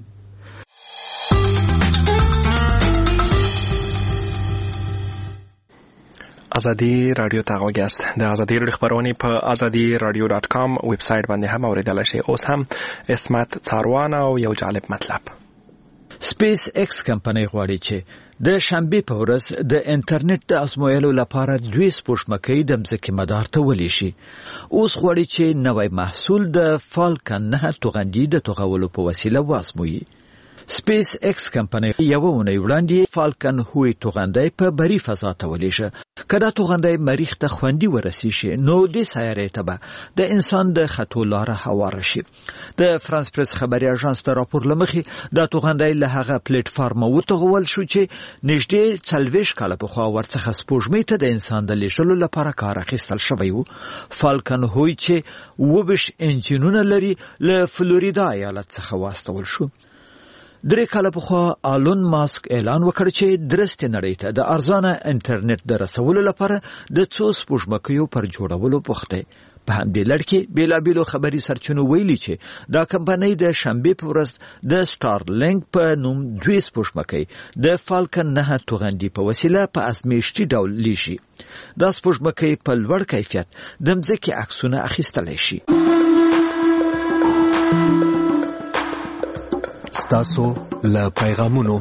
B: ازادي رادیو ته غوږیاست. د ازادي رادیو خبرونه په ازادي رادیو ډاټ کام ویب سټ باندې هم اوریدلای شئ. اوس هم اسمت څاروان او یو جالب مطلب.
Q: سپیس ایکس کمپنۍ غواړي چې د شنبه په ورځ د انټرنیټ د ازمویلو لپاره دوی سپوږمکۍ د مځکې مدار ته ولي شي. اوس غواړي چې نوې محصول د فالکن نه توغندي د توغولو په وسیله وازموي. سپیس ایکس کمپنۍ یو اونۍ وړاندې فالکن هوی توغندی په بری فضا ته ولېږه. کله توغندی مریخ ته خوندي ورسی شي نو د سیارې ته به د انسان د خطو لاره هواره شي. د فرانس پریس خبري اژانس د راپور لمخې د توغندی له هغه پلیټ فارم وتغول شو چې نږدې څلوېښت کاله پخوا ورڅخه سپوږمۍ ته د انسان د لیږلو لپاره کار اخیستل شوی و. فالکن هوی چې وبش انجینونه لري له فلوریدا ایالت څخه واستول شو. درې کاله پخوا آلون ماسک اعلان وکړ چې درسته نړۍ ته د ارزانه انټرنیټ د رسولو لپاره د څو سپوږمکیو پر جوړولو بوخته. په همدې لړ کې بیلابیلو خبري سرچینو ویلي چې دا کمپنۍ د شنبه په ورځ د سټارلینک په نوم دوی سپوږمکۍ د فالکن نه توغندي په وسیله په ازمیښتي ډول لیشي. دا سپوږمکۍ په لوړ کیفیت د مځکې عکسونه اخیستلی شي.
R: ستاسو له پیغامونو.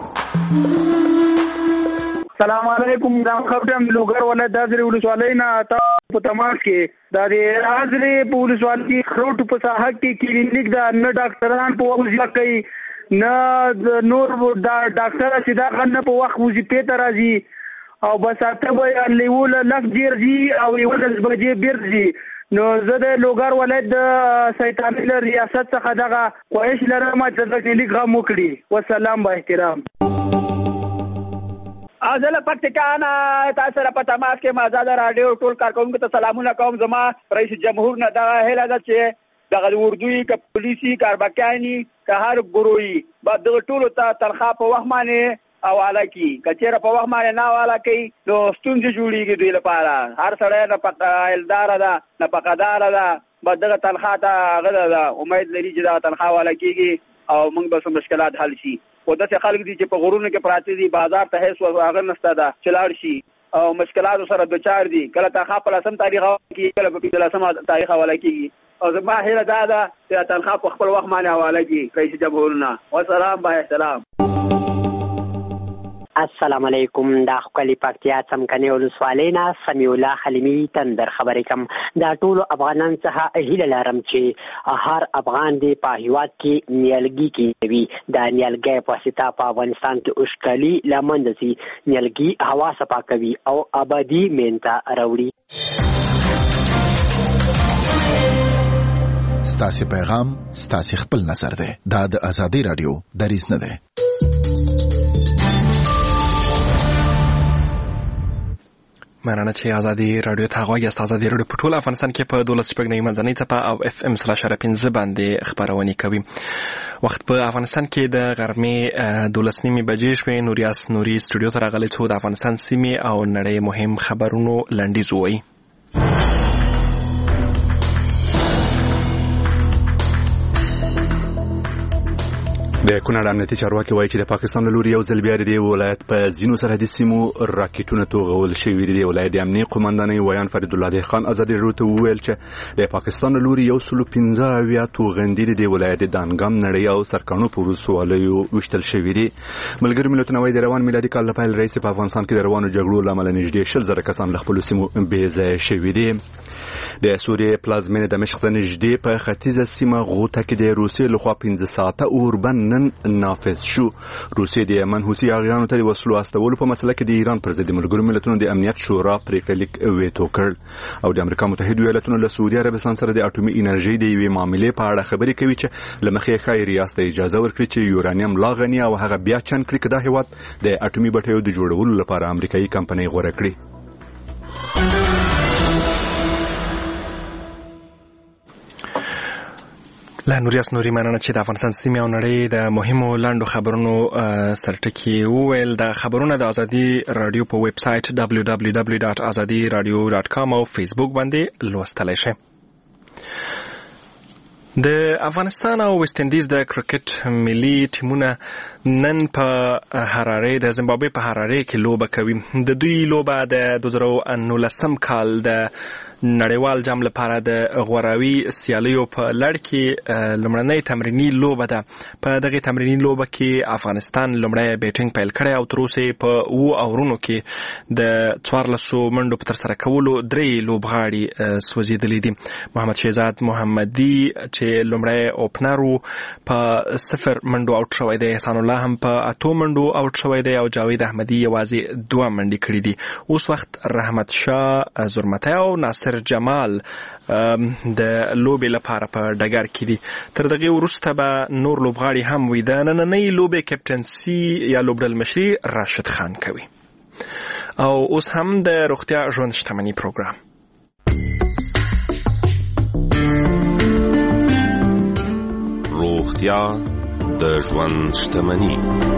G: سلام علیکم. دا خبرم لوګر ولایت د ازری ولسوالۍ نه په تماس کې دا د ازری په ولسوالۍ خروټ په ساحه کې کلینیک دا نه ډاکټران په وظیفه کوي نه نور دا ډاکټر چې دا غنه په وخت وظیفه ته راځي او بس اته به لیول لک جرزي او یو د بجې بیرځي. نو زه د لوګر ولایت د سیطاني ریاست څخه دغه کوښښ لرم چې د کلینیک غو کړی. والسلام با احترام.
S: ازله پکتیکانا تاسو را په تماس کې آزاد رادیو ټول کارکونکو ته سلامونه کوم. زما رئیس جمهور نه دا هله ده چې دغه اردوی ک پولیسي کاربکانی که هر ګروي بعد د ټولو ته تنخواه په وخت باندې حواله کی. کچېره په وخت باندې نه حواله کوي نو ستونزې جوړیږي دوی لپاره. هر سړی نه پقایلدار ده نه پقدار ده بعد دغه تنخواه ته هغه ده امید لري چې دا تنخواه حواله کیږي او موږ به سم مشکلات حل شي. او داسې خلک دي چې په غرونو کې پراته دي، بازار ته هیڅ هغه نشته ده چې لاړ شي او مشکلاتو سره دوچار دي. کله تنخواه په لسم تاریخ کېږي، کله په پنځلسم تاریخ حواله کېږي. او زما هیله دا ده چې تنخواه په خپل وخت باندې حواله کړي رئیس جمهورنا. والسلام با احترام.
T: السلام علیکم. دا خپل پکتیا څمکني ولسوالۍ نه سمیع الله حلیمي تندر خبرې کوم. دا ټول افغانان څخه هیله لرم چې هر افغان دی په هیواد کې نیالګي کوي. دا نیالګي په واسطه په افغانستان کې اوښکلي لمنځه ځي. نیالګي هوا صفا کوي او آبادی مینته راوړي.
U: ستاسو پیغام ستاسو خپل نظر دی. دا د ازادي رادیو دریځ نه دی.
B: مننه چې ازادي رادیو ته غواړئ. است ازادي رادیو په ټول افغانستان کې په دولت شپږ نه منځنۍ څپه او اف ام سلاش پنځه باندې خبرونه کوي. وخت په افغانستان کې د غرمې دولس نیمې بجې شوې. نوریاس نوري سټوډیو ته راغلی څو د افغانستان سیمې او نړۍ مهم خبرونو لنډیز وایي.
A: د کونړ امنیتي چارواکي وایي چې د پاکستان له لوري یو ځل بیا د ولایت په ځینو سرحدي سیمو راکټونه توغول شوي دي. د ولایت د امنیتي قومندانۍ ویان فرید الله خان ازادي رادیو ته وویل چې د پاکستان له لوري یو سل پنځه اویا توغندي د ولایت د دانګام نړۍ او سرکانو په ولسوالیو وشتل شوي دي. ملګري ملتونه وایي د روان میلادي کال لپاره رئیس په افغانستان کې د روانو جګړو لامل نږدې شل زره کسان له خپل سیمو بې ځایه شوي دي. د سوریې پلازمینه دمشق ته نږدې په ختیځه سیمه غوټه کې د روسیې لخوا پنځه ساعته اوربند نن نافذ شو. روسیې د یمن حوثي اغیانو ته د وسلو استولو په مسله کې د ایران پر ضد ملګرو ملتونو د امنیت شورا پریکړه لیک ویتو کړ. او د امریکا متحده ایالاتونو له سعودي عربستان سره د اټومي انرژي د یوې معاملې په اړه خبرې کوي چې لمخې ښایي ریاست اجازه ورکړي چې یورانیم لا غني او هغه بیا چن کړي چې دا هیواد د اټومي بټیو د جوړولو لپاره امریکایي کمپنۍ غوړه کړي.
B: لا نوریاس نوري مننه چې د افغانستان سیمې او نړۍ د مهمو لاندو خبرونو سرټکی وویل. د خبرونه د ازادي رادیو په ویب سټ دبلیو دبلیو دبلیو ډاټ ازادي رادیو ډاټ کام او فیسبوک باندې لوستلای شئ. د افغانستان او ویسټ انډیز د کرکټ ملي ټیمونه نن په هراره د زیمبابوې په هراره کې لوبه کوي. د دوی لوبه د دوه زره نولسم کال د نړیوال جام لپاره د غوراوي سیالیو په لړ کې لومړنۍ تمرینی لوبه ده. په دغه تمرینی لوبه کې افغانستان لومړی بیټینګ پیل کړی او تر اوسه په وو اورونو کې د څوارلسو منډو په ترسره کولو درې لوبغاړي سوځېدلي دي. محمد شهزاد محمدي چې لومړی اوپنر وو په صفر منډو اوټ شوی دی. احسان الله هم په اتو منډو اوټ شوی دی او جاوید احمدي یوازې دوه منډې کړې دي. اوس وخت رحمت شاه زرمتی او ناصر جمال د لوبې لپاره په ډګر کې دي. تر دغه وروسته به نور لوبغاړي هم وي. د نننۍ لوبې کپټنسي یا لوبډل مشري راشد خان کوي. او اوس هم د روغتیا ژوند شتمنۍ پروګرام.
V: روغتیا د ژوند شتمنۍ.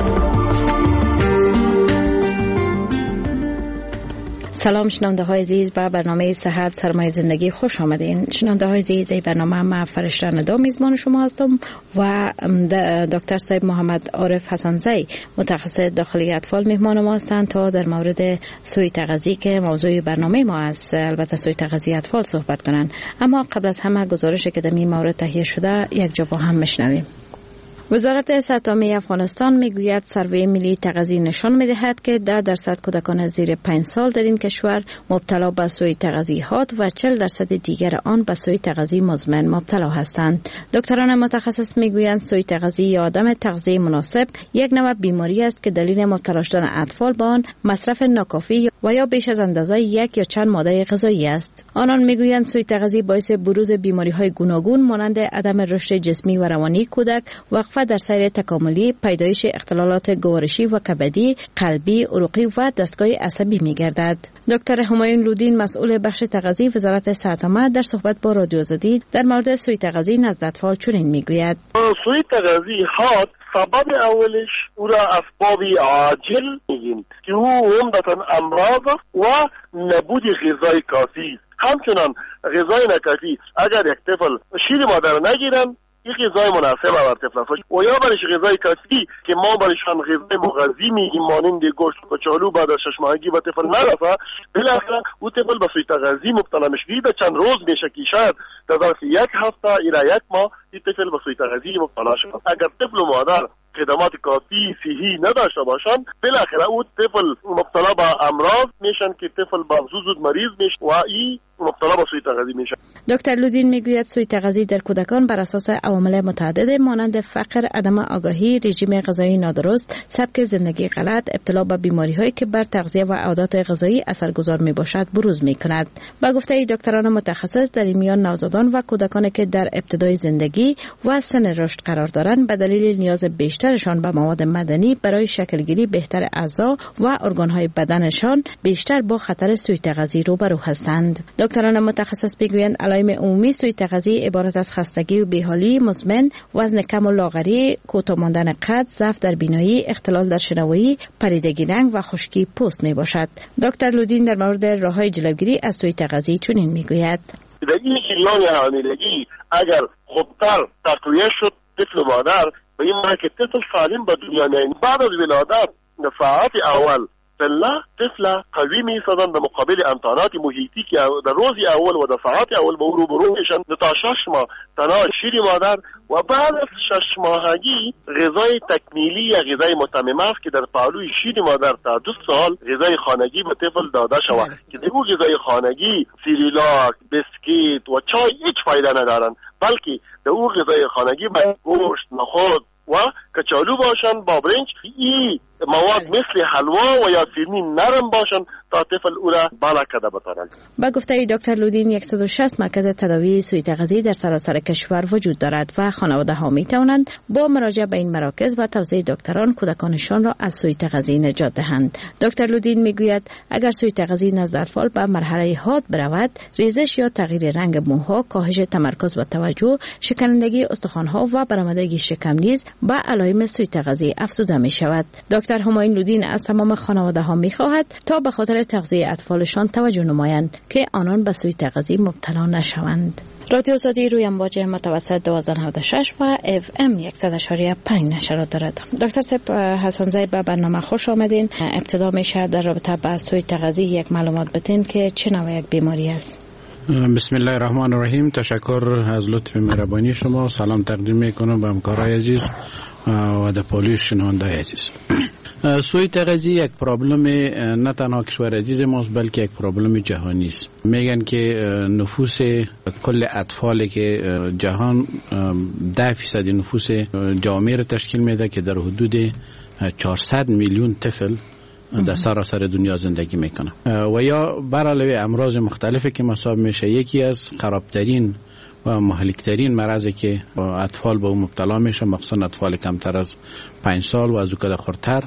W: سلام شنونده های عزیز، به برنامه صحت سرمایه زندگی خوش آمدین. شنونده های عزیز، در برنامه ما فرشته ندا میزبان شما هستم و دکتر صاحب محمد عارف حسنزی متخصص داخلی اطفال مهمان ما هستند تا در مورد سوی تغذیه که موضوع برنامه ما است، البته سوی تغذیه اطفال صحبت کنند. اما قبل از همه گزارشی که در این مورد تهیه شده یک جا با هم میشنویم. وزارت صحت عامه افغانستان میگوید سروی ملی تغذیه نشان میدهد که ده درصد کودکان زیر پنج سال در این کشور مبتلا به سوء تغذیهات و چهل درصد دیگر آن به سوء تغذیه مزمن مبتلا هستند. دکتران متخصص میگویند سوء تغذیه یا عدم تغذیه مناسب یک نوع بیماری است که دلیل مبتلا شدن اطفال به آن مصرف ناکافی و یا بیش از اندازه یک یا چند ماده غذایی است. آنان میگویند سوء تغذیه باعث بروز بیماری‌های گوناگون مانند عدم رشد جسمی و روانی کودک، وقفه در سیر تکاملی، پیدایش اختلالات گوارشی و کبدی، قلبی، عروقی و دستگاه عصبی می‌گردد. دکتر همایون لودین مسئول بخش تغذیه وزارت صحت عامه در صحبت با رادیو آزادی در مورد سوء تغذیه نزد اطفال چنین میگوید:
X: سوء تغذیهات سبب اولش او را اسباب عاجل میگیم که او عمدتاً امراض و نبود غذای کافی. همچنان غذای ناکافی اگر یک طفل شیر مادر نگیرن این غذای مناسب بر طفل است و یا برش غذای کافی که ما برشان غذای مغذی میگیم مانند گوشت و کچالو بعد از شش ماهگی به طفل نرسه، بالاخره او طفل به سوی تغذیه مبتلا میشه. در چند روز میشه که شاید در ظرف یک هفته الى یک ماه این طفل به سوی تغذیه مبتلا شود. اگر طفل و مادر خدمات کافی صحی نداشته باشند، بالاخره او طفل مبتلا به امراض میشن که طفل با زود مریض میشه و این مبتلا به سوی تغذیه میشه.
W: دکتر لودین میگوید سوی تغذیه در کودکان بر اساس عوامل متعدد مانند فقر، عدم آگاهی، رژیم غذایی نادرست، سبک زندگی غلط، ابتلا به بیماری‌هایی که بر تغذیه و عادات غذایی اثرگذار میباشد بروز میکند. با گفته دکتران متخصص، در این میان نوزادان و کودکانی که در ابتدای زندگی و سن رشد قرار دارند به دلیل نیاز بیشترشان به مواد معدنی برای شکلگیری بهتر اعضا و ارگان‌های بدنشان بیشتر با خطر سوی تغذیه روبرو هستند. دکتران متخصص میگویند علائم عمومی سوی تغذیه عبارت از خستگی و بیحالی مزمن، وزن کم و لاغری، کوتاه ماندن قد، ضعف در بینایی، اختلال در شنوایی، پریدگی رنگ و خشکی پوست می باشد. دکتر لودین در مورد راه‌های جلوگیری از سوی تغذیه چنین میگوید:
X: در این شریان حاملگی اگر خوبتر تقویه شد طفل و مادر به این معنی که طفل سالم به دنیا میاد، بعد از ولادت ساعات اول طفل طفل قوی می‌سازند در مقابل امتحانات محیطی که در روز اول و در ساعات اول به او روبرو میشن. تا شش ماه تنها شیر مادر و بعد از شش ماهگی غذای تکمیلی یا غذای متمم است که در پهلوی شیر مادر تا دو سال غذای خانگی به طفل داده شود که در اون غذای خانگی سیریلاک، بسکیت و چای هیچ فایده ندارند، بلکه در اون غذای خانگی باید گوشت، نخود و کچالو باشن با برنج، این مواد مثل حلوا و یا سیرنی نرم باشن تا طفل او را بالا کده بتانند.
W: با گفته دکتر لودین صد و شصت مرکز تداوی سوی تغذیه در سراسر کشور وجود دارد و خانواده ها می توانند با مراجعه به این مراکز و توصیه دکتران کودکانشان را از سوی تغذیه نجات دهند. دکتر لودین می گوید اگر سوی تغذیه نزد اطفال به مرحله حاد برود، ریزش یا تغییر رنگ موها، کاهش تمرکز و توجه، شکنندگی استخوان‌ها و برآمدگی شکم نیز به علائم سوی تغذیه افزوده می شود. دکتر همایون لودین از تمام خانواده ها می خواهد تا به خاطر تغذیه اطفالشان توجه نمایند که آنان به سوی تغذیه مبتلا نشوند. رادیو آزادی روی امواج متوسط دوازده نود و شش و اف ام صد و شش و پنج نشرات دارد. دکتر صاحب حسن‌زی به برنامه خوش آمدین. ابتدا میشه در رابطه با سوی تغذیه یک معلومات بدین که چه نوع یک بیماری است.
C: بسم الله الرحمن الرحیم. تشکر از لطف مهربانی شما. سلام تقدیم میکنم به همکارای عزیز و در پولیس شنونده عزیز. سوی تغذیه یک پرابلم نه تنها کشور عزیز ماست بلکه یک پرابلم جهانی است. میگن که نفوس کل اطفالی که جهان ده فیصد نفوس جامعه را تشکیل میده که در حدود چهارصد میلیون طفل در سراسر دنیا زندگی میکنه و یا بر علاوه امراض مختلفی که مصاب میشه، یکی از خرابترین و مهلکترین مرضی که اطفال به اون مبتلا میشه، مخصوصا اطفال کمتر از پنج سال و از او که خردتر،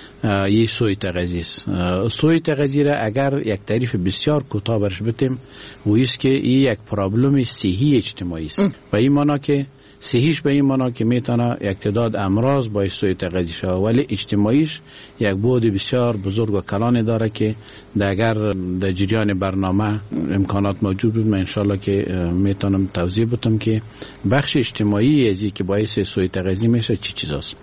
C: یه سوی تغذیه است. سوی تغذیه را اگر یک تعریف بسیار کوتاه برش بتیم و ایست که این یک پرابلم صحی اجتماعی است و این معنی که صحیش به این معنی که میتونه یک تعداد امراض باعث سوی تغذیه شود، ولی اجتماعیش یک بعد بسیار بزرگ و کلانی داره که اگر در جریان برنامه امکانات موجود بود من انشالله که میتونم توضیح بدم که بخش اجتماعی ازی که باعث سوی تغذیه میشه چی چیزاست.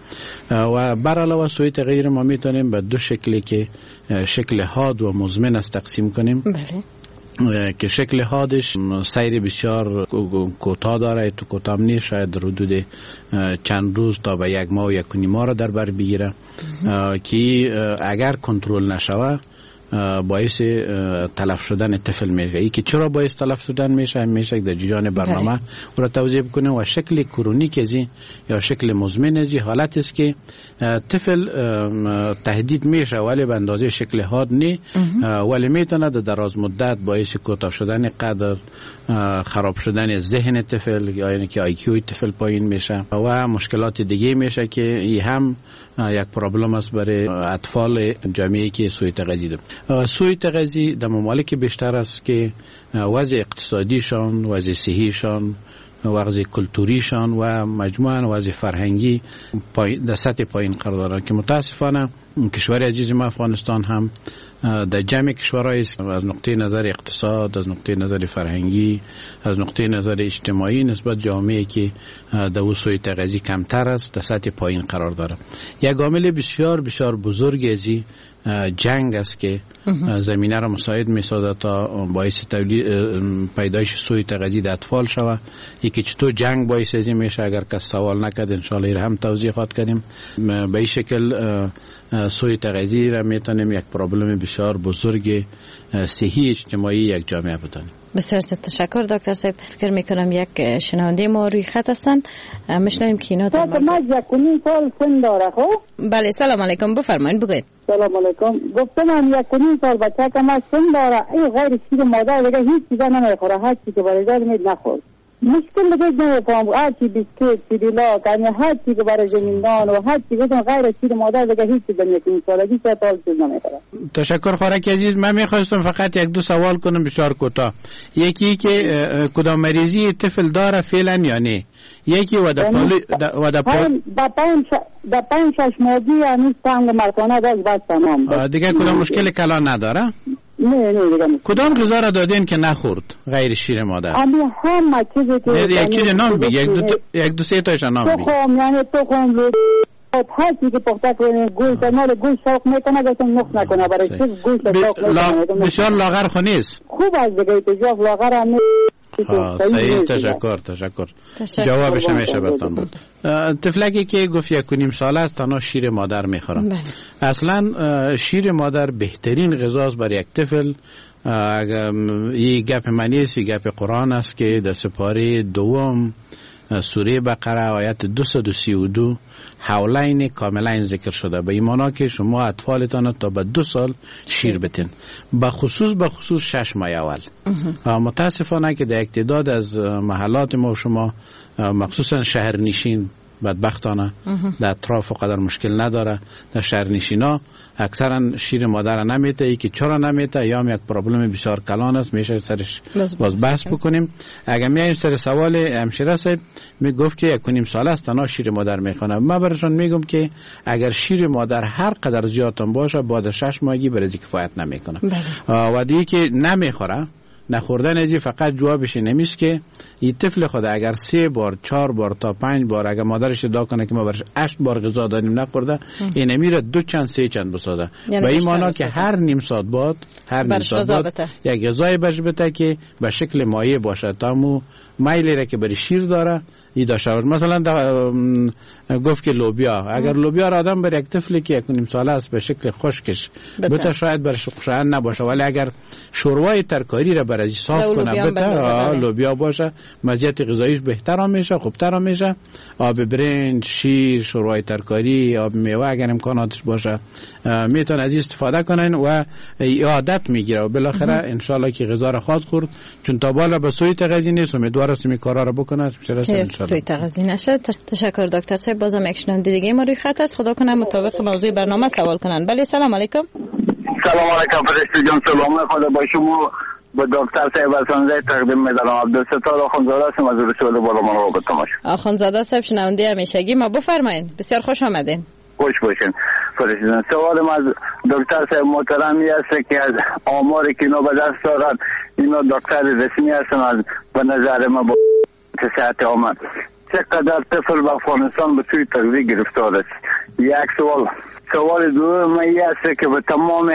C: و بر علاوه سوی تغذیه ما میتونیم به دو شکلی که شکل حاد و مزمن است تقسیم کنیم. بله. که شکل حادش سیر بسیار کوتاه داره، تو کوتاه نیست، شاید حدود چند روز تا به یک ماه و یک و نیم ماه را در بر بگیره که اگر کنترل نشوه باعث تلف شدن طفل میشه. ای که چرا باعث تلف شدن میشه میشه در جریان برنامه او را توضیح بکنیم. و شکل کرونیک ازی یا شکل مزمن ازی حالت است که طفل تهدید میشه ولی به اندازه شکل حاد نی، ولی میتونه در دراز مدت باعث کوتاه شدن قدر، خراب شدن ذهن طفل، یعنی که آی کیو طفل پایین میشه و مشکلات دیگه میشه که این هم یک پرابلم است برای اطفال جامعه که سوی تغذیه دارند. سوی تغذیه در ممالک بیشتر است که وضع اقتصادیشان، وضع صحیشان، وضع کلتوریشان و مجموعاً وضع فرهنگی در سطح پایین قرار دارند که متاسفانه کشور عزیز ما افغانستان هم در جمع کشورهای از نقطه نظر اقتصاد، از نقطه نظر فرهنگی، از نقطه نظر اجتماعی نسبت جامعه که در او سوی تغذیه کمتر است در سطح پایین قرار داره. یک عامل بسیار بسیار بزرگ ازی جنگ است که زمینه را مساعد می سازد تا باعث پیدایش سوی تغذیه در اطفال شود. یکی چطور جنگ باعث ازی میشه اگر کس سوال نکرد انشاءالله هم توضیح خواهد کردیم. به این شکل سوی تغذیه را میتونیم یک پرابلم بسیار بزرگ صحی اجتماعی یک جامعه بدانیم.
W: بسیار تشکر دکتر صاحب. فکر میکنم یک شنونده ما روی خط هستن، میشنویم که اینا در
E: ما یکونیم سال سن داره. خب
W: بله سلام علیکم، بفرمایید بگوید.
E: سلام علیکم. گفتم من یکونیم سال بچه که ما سن داره، ای غیر شیر مادر دیگه هیچ چیزا نمیخوره، هر چیزی که برای دار میاد نخور. مشکل دیگه نمیفهم، هر چی بیسکیت، سیریلاک، یعنی هر چی که برای زمیندان و هر چی که غیر شیر مادر دیگه هیچ چیز نمیکنه. سالگی چه تا چیز نمیخوره.
C: تشکر خوراک عزیز. من میخواستم فقط یک دو سوال کنم بسیار کوتاه. یکی که کدام مریضی طفل داره فعلا یا نه؟ یکی و در پولی و در پول
E: در پنج در پنج شش ماهگی یعنی تنگ مرکانه داشت بس تمام.
C: دیگه کدام مشکل کلان نداره؟
E: نه نه دیگه.
C: کدام غذا را دادین که نخورد غیر شیر مادر؟
E: امی همه چیزی که
C: یک چیز نام بگی، یک دو یک دو سه تاش نام بگی.
E: تخم یعنی تخم رو هر چیزی که پخته کنه گوشت مال گوشت شوق میکنه گفتم نخ نکنه برای چیز گوشت شوق میکنه.
C: بسیار لاغر خو نیست.
E: خوب از دیگه تو جواب لاغر هم
C: صحیح. تشکر تشکر جوابش همیشه برتان بود. طفلکی که گفت یک و نیم ساله است تنها شیر مادر میخوره. اصلا شیر مادر بهترین غذاست برای یک طفل. این گپ منی است، گپ قرآن است که در سپاره دوم سوره بقره آیت دویست و سی و دو حولین کاملین ذکر شده. به این معنی که شما اطفالتان تا به دو سال شیر بتین، به خصوص به خصوص شش ماه اول. متاسفانه که در یک تعداد از محلات ما شما مخصوصا شهرنشین بدبختانه در اطراف قدر مشکل نداره. در شهرنشینا اکثرا شیر مادر نمیته. ای که چرا نمیته یا یک پرابلم بسیار کلان است، میشه سرش باز بحث بکنیم. اگر میایم سر سوال همشیره صاحب میگفت که یک و نیم ساله است تنها شیر مادر میخونه، من براتون میگم که اگر شیر مادر هر قدر زیادتون باشه بعد شش ماهگی برای کفایت نمیکنه. و دیگه که نمیخوره نخوردن ازی فقط جوابش نمیست که این طفل خود اگر سه بار چهار بار تا پنج بار اگر مادرش ادعا کنه که ما برش هشت بار غذا دادیم نخورده، این میره دو چند سه چند بساده. و این معنی که هر نیم ساعت بعد هر نیم ساعت بعد یک غذای برش بده که به شکل مایع باشه تا مو میلی را که برای شیر داره ای داشته. مثلا گفت که لوبیا، اگر لوبیا را آدم بر یک طفلی که یک نیم ساله است به شکل خشکش بته شاید برش خوشایند نباشه، ولی اگر شوروای ترکاری را برای صاف کنه بته لوبیا باشه مزیت غذاییش بهتر میشه، خوبتر میشه. آب برنج، شیر، شوروای ترکاری، آب میوه اگر امکاناتش باشه میتون از استفاده کنن و عادت میگیره و بالاخره ان شاء الله که غذا را خواهد خورد. چون تا بالا به سوی تغذیه نیست، امیدوارم این کارا را بکنه
W: که سوی تغذیه نشه. تشکر دکتر صاحب. بازم یک شنونده دیگه ما روی خط است، خدا کنه مطابق موضوع برنامه سوال کنن. بله سلام علیکم.
F: سلام علیکم فرشته جان. سلام خدا با شما با دکتر صاحب از تقدیم می‌دارم. عبدالستار آخوندزاده هستم از رسول بالا من رو به تماشا.
W: آخوندزاده صاحب شنونده همیشگی ما، بفرمایید. بسیار خوش آمدین.
F: خوش باشین. فرشته جان سوالم از دکتر صاحب محترمی است که از آماری که اینا به دست دارن اینا دکتر رسمی هستن، از به نظر ما با صحت آمد چقدر طفل به افغانستان به سوی تغذیه گرفتار است. یک سوال. سوال دوم این است که به تمام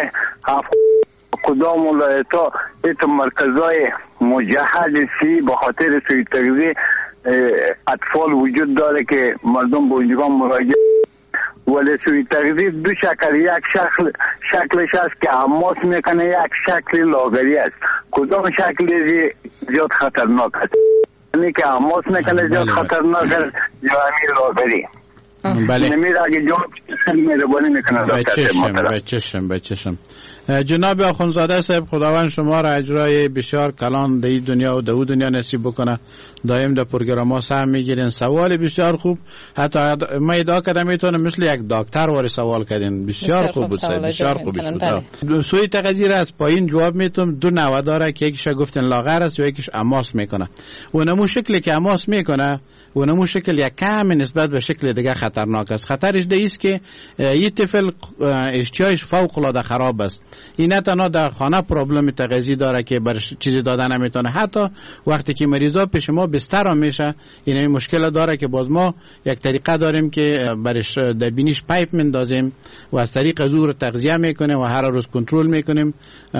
F: کدام ولایت‌ها ایت مرکزهای مجهز سی به خاطر سوی تغذیه اطفال وجود داره که مردم به اونجا مراجعه، ولی سوی تغذیه دو شکل، یک شکل شکلش است که حماس میکنه، یک شکل لاغری است. کدام شکل زیاد خطرناک است؟ یعنی که حماس میکنه زیاد خطرناک است یا امیر لاغری؟
C: بله.
F: نمیره اگه جان مهربانی میکنه
C: بچشم بچشم بچشم جناب آخوندزاده صاحب خداوند شما را اجرای بسیار کلان در دنیا و در دنیا نصیب بکنه. دائم در پروگرام ها سهم میگیرین. سوال بسیار خوب، حتی ما ادعا کردم میتونه مثل یک دکتر واری سوال کردین. بسیار خوب بود، بسیار خوب بود. سوی تغذیه را از پایین جواب میتونم دو نوع داره که یکیش گفتن لاغر است و یکیش اماس میکنه. و نمو شکلی که اماس میکنه و نمو شکل یک کم نسبت به شکل دیگه خطرناک است. خطرش ده است که این طفل اشتیایش فوق العاده خراب است. این نه تنها در خانه پرابلم تغذیه داره که برش چیزی دادن نمیتونه، حتی وقتی که مریضا پیش ما بستر میشه این مشکل داره که باز ما یک طریقه داریم که برش در بینیش پایپ مندازیم و از طریق زور تغذیه میکنیم و هر روز کنترل میکنیم.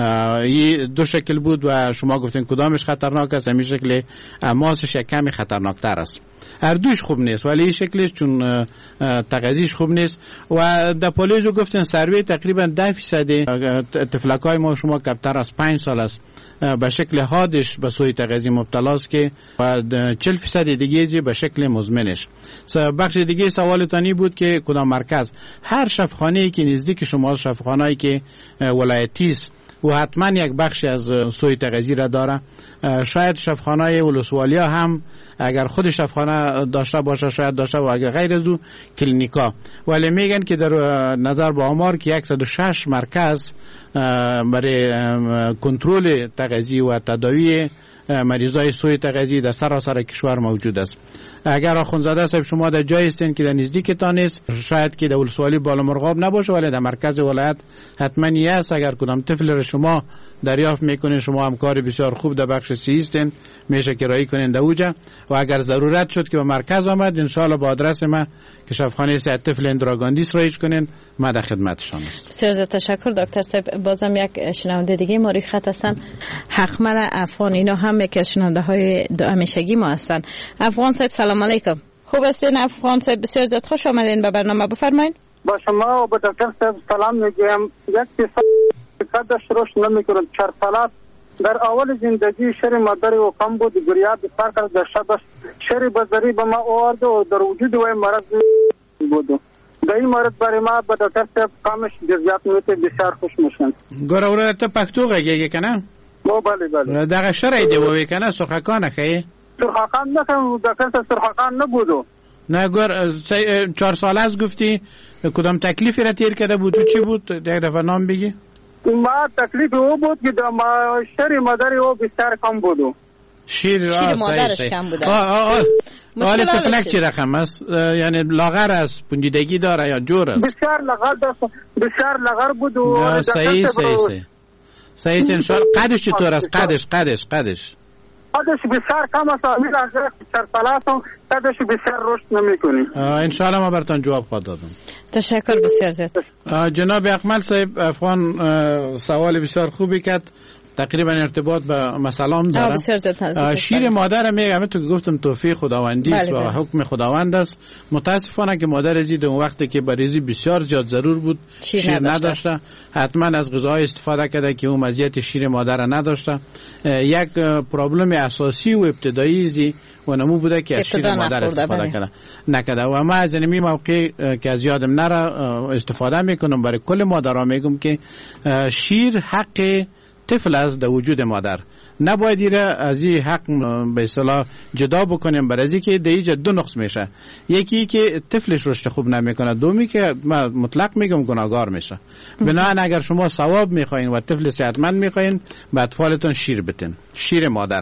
C: این دو شکل بود و شما گفتین کدامش خطرناک است. همین شکل ماسش یک کمی خطرناکتر است. هر دوش خوب نیست ولی این شکلش چون تغذیه‌اش خوب نیست. و در پولیسو گفتن سروی تقریبا ده فیصد طفلکای ما شما کمتر از پنج سال است به شکل حادش به سوی تغذیه مبتلا است که و چهل فیصد دیگه به شکل مزمنش. بخش دیگه سوالتانی بود که کدام مرکز. هر شفاخانه‌ای که نزدیک شما، شفاخانه‌ای که ولایتی است و حتما یک بخش از سوی تغذیه را داره. شاید شفاخانه ولسوالیا هم اگر خود شفاخانه داشته باشه شاید داشته و اگر غیر از او کلینیکا. ولی میگن که در نظر با آمار که صد و شش مرکز برای کنترل تغذیه و تداوی مریضای سوی تغذیه در سراسر کشور موجود است. اگر آخوندزاده صاحب شما در جایی هستین که در نزدیکتان است، شاید که در ولسوالی بالامرغاب نباشه ولی در مرکز ولایت حتما است. اگر کدام طفل را شما دریافت میکنین، شما همکار بسیار خوب در بخش سی هستین، میشه که رایی کنین در اوجا و اگر ضرورت شد که به مرکز آمد ان شاء الله با آدرس ما که شفاخانه صحت طفل اندراگاندیس رایج کنین، ما در خدمتشان است.
W: بسیار تشکر دکتر صاحب. بازم یک شنونده دیگه ماری خط هستن، حقمل افغان. اینا هم یک از شنونده های همیشگی ما هستن. افغان صاحب سلام علیکم. خوب هستین افغان صاحب؟ بسیار زیاد خوش آمدین به برنامه، بفرمایید.
H: با شما و به دکتر صاحب سلام میگم. یک قصه داشت روش نمیکنم. چهار سالات در اول زندگی شر مادر و کم بود، گریه بسیار کرد، در شب شر بزری به ما آورد و در وجود و مرض بود. در این مورد برای ما به دکتر صاحب کامش جزیات میته بسیار خوش میشن.
C: گوره ورده تا پختو غیگه کنه؟
H: او بله بله.
C: دقیقه شرعی دیوه کنه سرخکانه خیلی؟
H: سرخکان نکنم دکتر صاحب، سرخکان نبودو.
C: نه گور چهار ساله از گفتی کدام تکلیفی را تیر کرده بود و چی بود؟ یک دفعه نام بگی؟
H: ما تکلیف او بود که شیر مادر او بسیار کم بودو.
C: شیر
W: شیر مادرش کم بوده.
C: حال تفلک چی رقم است؟ یعنی لاغر است، پوندیدگی داره یا جور است؟
H: بسیار لاغر داشت، بسیار لاغر بود و
C: صحیح صحیح صحیح صحیح انشاءالله. قدش چطور است؟ قدش قدش قدش
H: قدش بسیار کم است. امیل از چهار سالاتون قدش بسیار رشد نمیکنی.
C: انشاءالله ما براتون جواب خواهد دادم.
W: تشکر بسیار زیاد.
C: جناب اکمل صاحب افغان سوال بسیار خوبی کرد، تقریبا ارتباط به مسلام داره. شیر مادر میگم تو که گفتم توفیق خداوندی است و حکم خداوند است. متاسفانه که مادر زید اون وقتی که بریزی بسیار زیاد ضرور بود شیر, شیر نداشته، حتما از غذاهای استفاده کرده که اون مزیت شیر مادر نداشته. یک پرابلم اساسی و ابتدایی زی و نمو بوده که از شیر مادر استفاده کرده نکرده و ما از این موقع که از یادم نره استفاده میکنم برای کل مادرها میگم که شیر حق طفل از در وجود مادر، نباید ایره از این حق به اصطلاح جدا بکنیم، برای از که دیگه دو نقص میشه. یکی که طفلش رشد خوب نمیکنه، دومی که من مطلق میگم گناهگار میشه. بنابراین اگر شما ثواب میخواین و طفل صحتمند میخواین به اطفالتون شیر بتین، شیر مادر.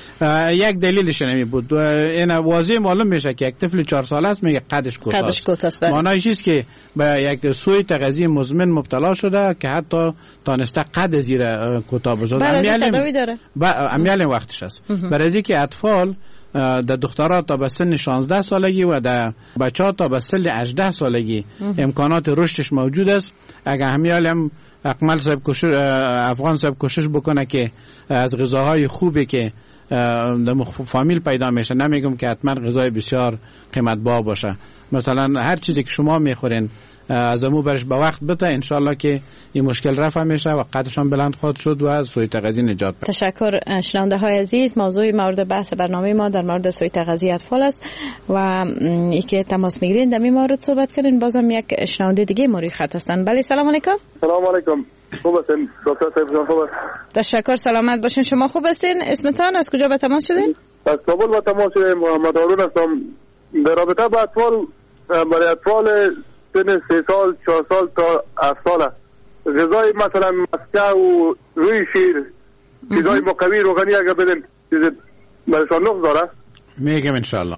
C: یک دلیلش نمی بود و این واضح معلوم میشه که یک طفل چهار ساله است میگه قدش کوتاست. معنیش است که به یک سوی تغذیه مزمن مبتلا شده که حتی تانسته قد زیر کوتاه بشه.
W: تداوی داره.
C: امیال وقتش است. برای اینکه اطفال در دخترها تا به سن شانزده سالگی و در بچه‌ها تا به سن هجده سالگی امکانات رشدش موجود است. اگر همیال هم اکمل صاحب کوشش افغان صاحب کوشش بکنه که از غذاهای خوبی که در فامیل پیدا میشه، نمیگم که حتما غذای بسیار قیمت با باشه، مثلا هر چیزی که شما میخورین از امو برش به وقت بده، انشالله که این مشکل رفع میشه و قدشان بلند خواهد شد و از سوی تغذیه نجات پیدا.
W: تشکر شنونده های عزیز. موضوع مورد بحث برنامه ما در مورد سوی تغذیه اطفال است و ای که تماس میگیرین در این مورد صحبت کردین. بازم یک شنونده دیگه موری خط هستن. بله سلام علیکم.
I: سلام علیکم. خوب هستین دکتر صاحب؟ خوب است.
W: تشکر سلامت باشین. شما خوب هستین؟ اسمتان از کجا به تماس شدین؟
I: از کابل به تماس شدیم. محمد هارون هستم. در رابطه با اطفال، برای اطفال سن سه سال چهار سال تا هفت سال غذای مثلا مسکه و روی شیر چیزای مقوی روغنی اگر بدن چیز برشان نقص داره؟
C: میگم انشالله.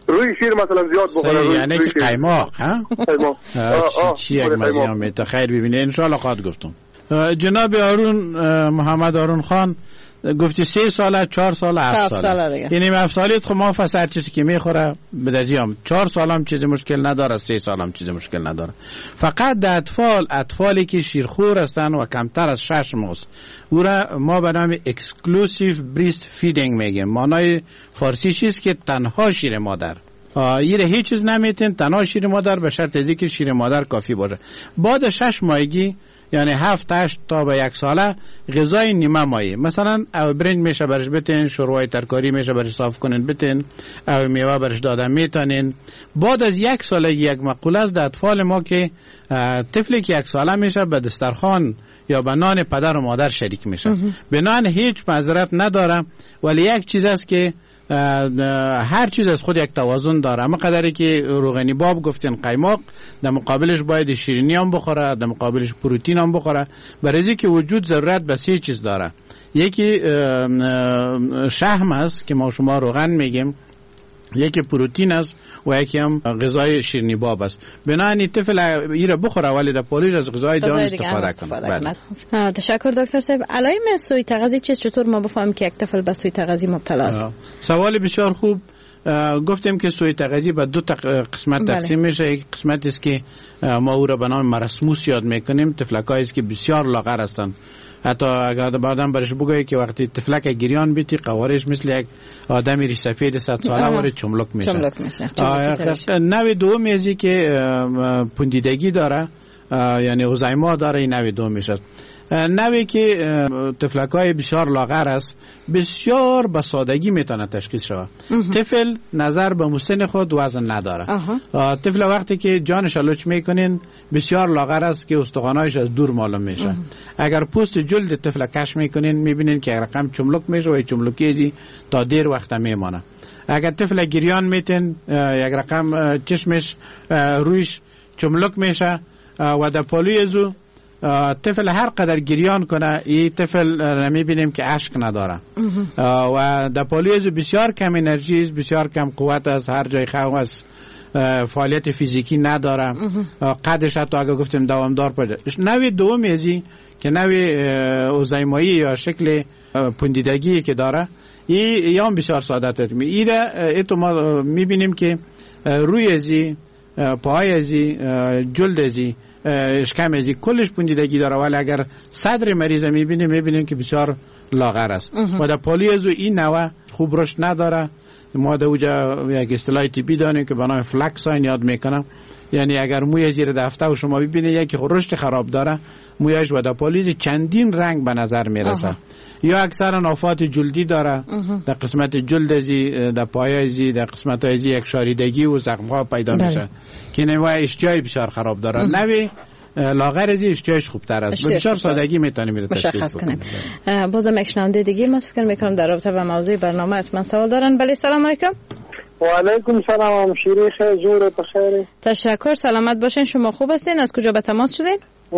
I: روی شیر مثلا زیاد بخوره.
C: یعنی که قیماق ها
I: قیماق
C: چی یک مزیامه تا خیر ببینه ان شاء الله. خواهد گفتم جناب هارون محمد هارون خان گفتی سه ساله چهار ساله هفت ساله یعنی هفت سالیت خب ما فسر چیزی که میخوره بدجیام چهار سال هم چیزی مشکل نداره سه سال هم چیزی مشکل نداره. فقط در اطفال اطفالی که شیرخور هستن و کمتر از شش ماه او را ما به نام اکسکلوسیو بریست فیدینگ میگیم. معنای فارسی چیست که تنها شیر مادر ایره هیچ چیز نمیتین تنها شیر مادر به شرط ازی که شیر مادر کافی باشه. بعد شش ماهگی یعنی هفت هشت تا به یک ساله غذای نیمه مایه مثلا او برنج میشه برش بتین، شوربای ترکاری میشه برش صاف کنین بتین، او میوه برش دادن میتونین. بعد از یک ساله یک مقوله است در اطفال ما که طفلی که یک ساله میشه به دسترخوان یا به نان پدر و مادر شریک میشه. به نان هیچ معذرت نداره ولی یک چیز است که هر چیز از خود یک توازن داره. اما قدری که روغنی باب گفتین قیماق در مقابلش باید شیرینی هم بخوره، در مقابلش پروتئین هم بخوره. برای اینکه وجود ضرورت به سه چیز داره. یکی شحم است که ما شما روغن میگیم، یکی پروتئین است و یکی هم غذای شیرینی باب است. بنابراین طفل ایره بخوره ولی در پولیش از غذای دان استفاده کنه.
W: تشکر دکتر صاحب. علائم سوی تغذی چیست؟ چطور ما بفهمیم که یک طفل به سوی تغذی مبتلا است؟
C: سوال بسیار خوب. گفتیم که سوی تغذی به دو قسمت تقسیم میشه. یک قسمت است که ما او را به نام مرسموس یاد میکنیم، طفلکایی است که بسیار لاغر هستند. حتی اگر بعدم برش بگویی که وقتی طفلک گریان بیتی قوارش مثل یک آدمی ری سفید صد ساله وارد چملک میشه.
W: چملک میشه.
C: نوع دوم ازی که پوندیدگی داره یعنی اوزایما داره، این نوع دوم میشه. نوعی که طفلکای بسیار لاغر است بسیار به سادگی میتونه تشخیص شود. طفل نظر به مسن خود وزن نداره. طفل وقتی که جانش لوچ میکنین بسیار لاغر است که استخوانایش از دور معلوم میشه. اگر پوست جلد طفل کش میکنین میبینین که رقم چملک میشه و چملکیزی تا دیر وقت میمانه. اگر طفل گریان میتین یک رقم چشمش رویش چملک میشه و در پالوی زو طفل هر قدر گریان کنه این طفل نمیبینیم که اشک نداره و در پالیوز بسیار کم انرژی است، بسیار کم قوت است، هر جای خواه است، فعالیت فیزیکی نداره، قدش حتی اگر گفتیم دوامدار پیدا. نوع دوم ازی که نوع اوزایمایی یا شکل پوندیدگی که داره این هم بسیار ساده تر می ایره. ایتو ما میبینیم که روی ازی، پای ازی، جلد ازی، اشکم ازی کلش پوندیدگی داره ولی اگر صدر مریض میبینیم میبینیم که بسیار لاغر است و در پالیوز این نوع خوب رشد نداره. ما در اوجا یک اصطلاح طبی داریم که به نام فلک ساین یاد میکنم، یعنی اگر موی زیر دفته و شما ببینید یکی رشد خراب داره مویش و در پالیوز چندین رنگ به نظر میرسه. یا اکثرا آفات جلدی داره در قسمت جلد ازی، در پای ازی، در قسمت ازی یک شاریدگی و زخم‌ها پیدا میشه که نوع اشتیای بسیار خراب داره. نوع لاغر ازی اشتیایش خوبتر است. بسیار سادگی میتونیم میره
W: تشخیص کنیم. بازم یک شنونده دیگه ما فکر میکنم در رابطه با موضوع برنامه اتمن سوال دارن. بله سلام علیکم.
D: و علیکم سلام شیری خیر جور بخیر.
W: تشکر سلامت باشین. شما خوب هستین؟ از کجا به تماس شدین؟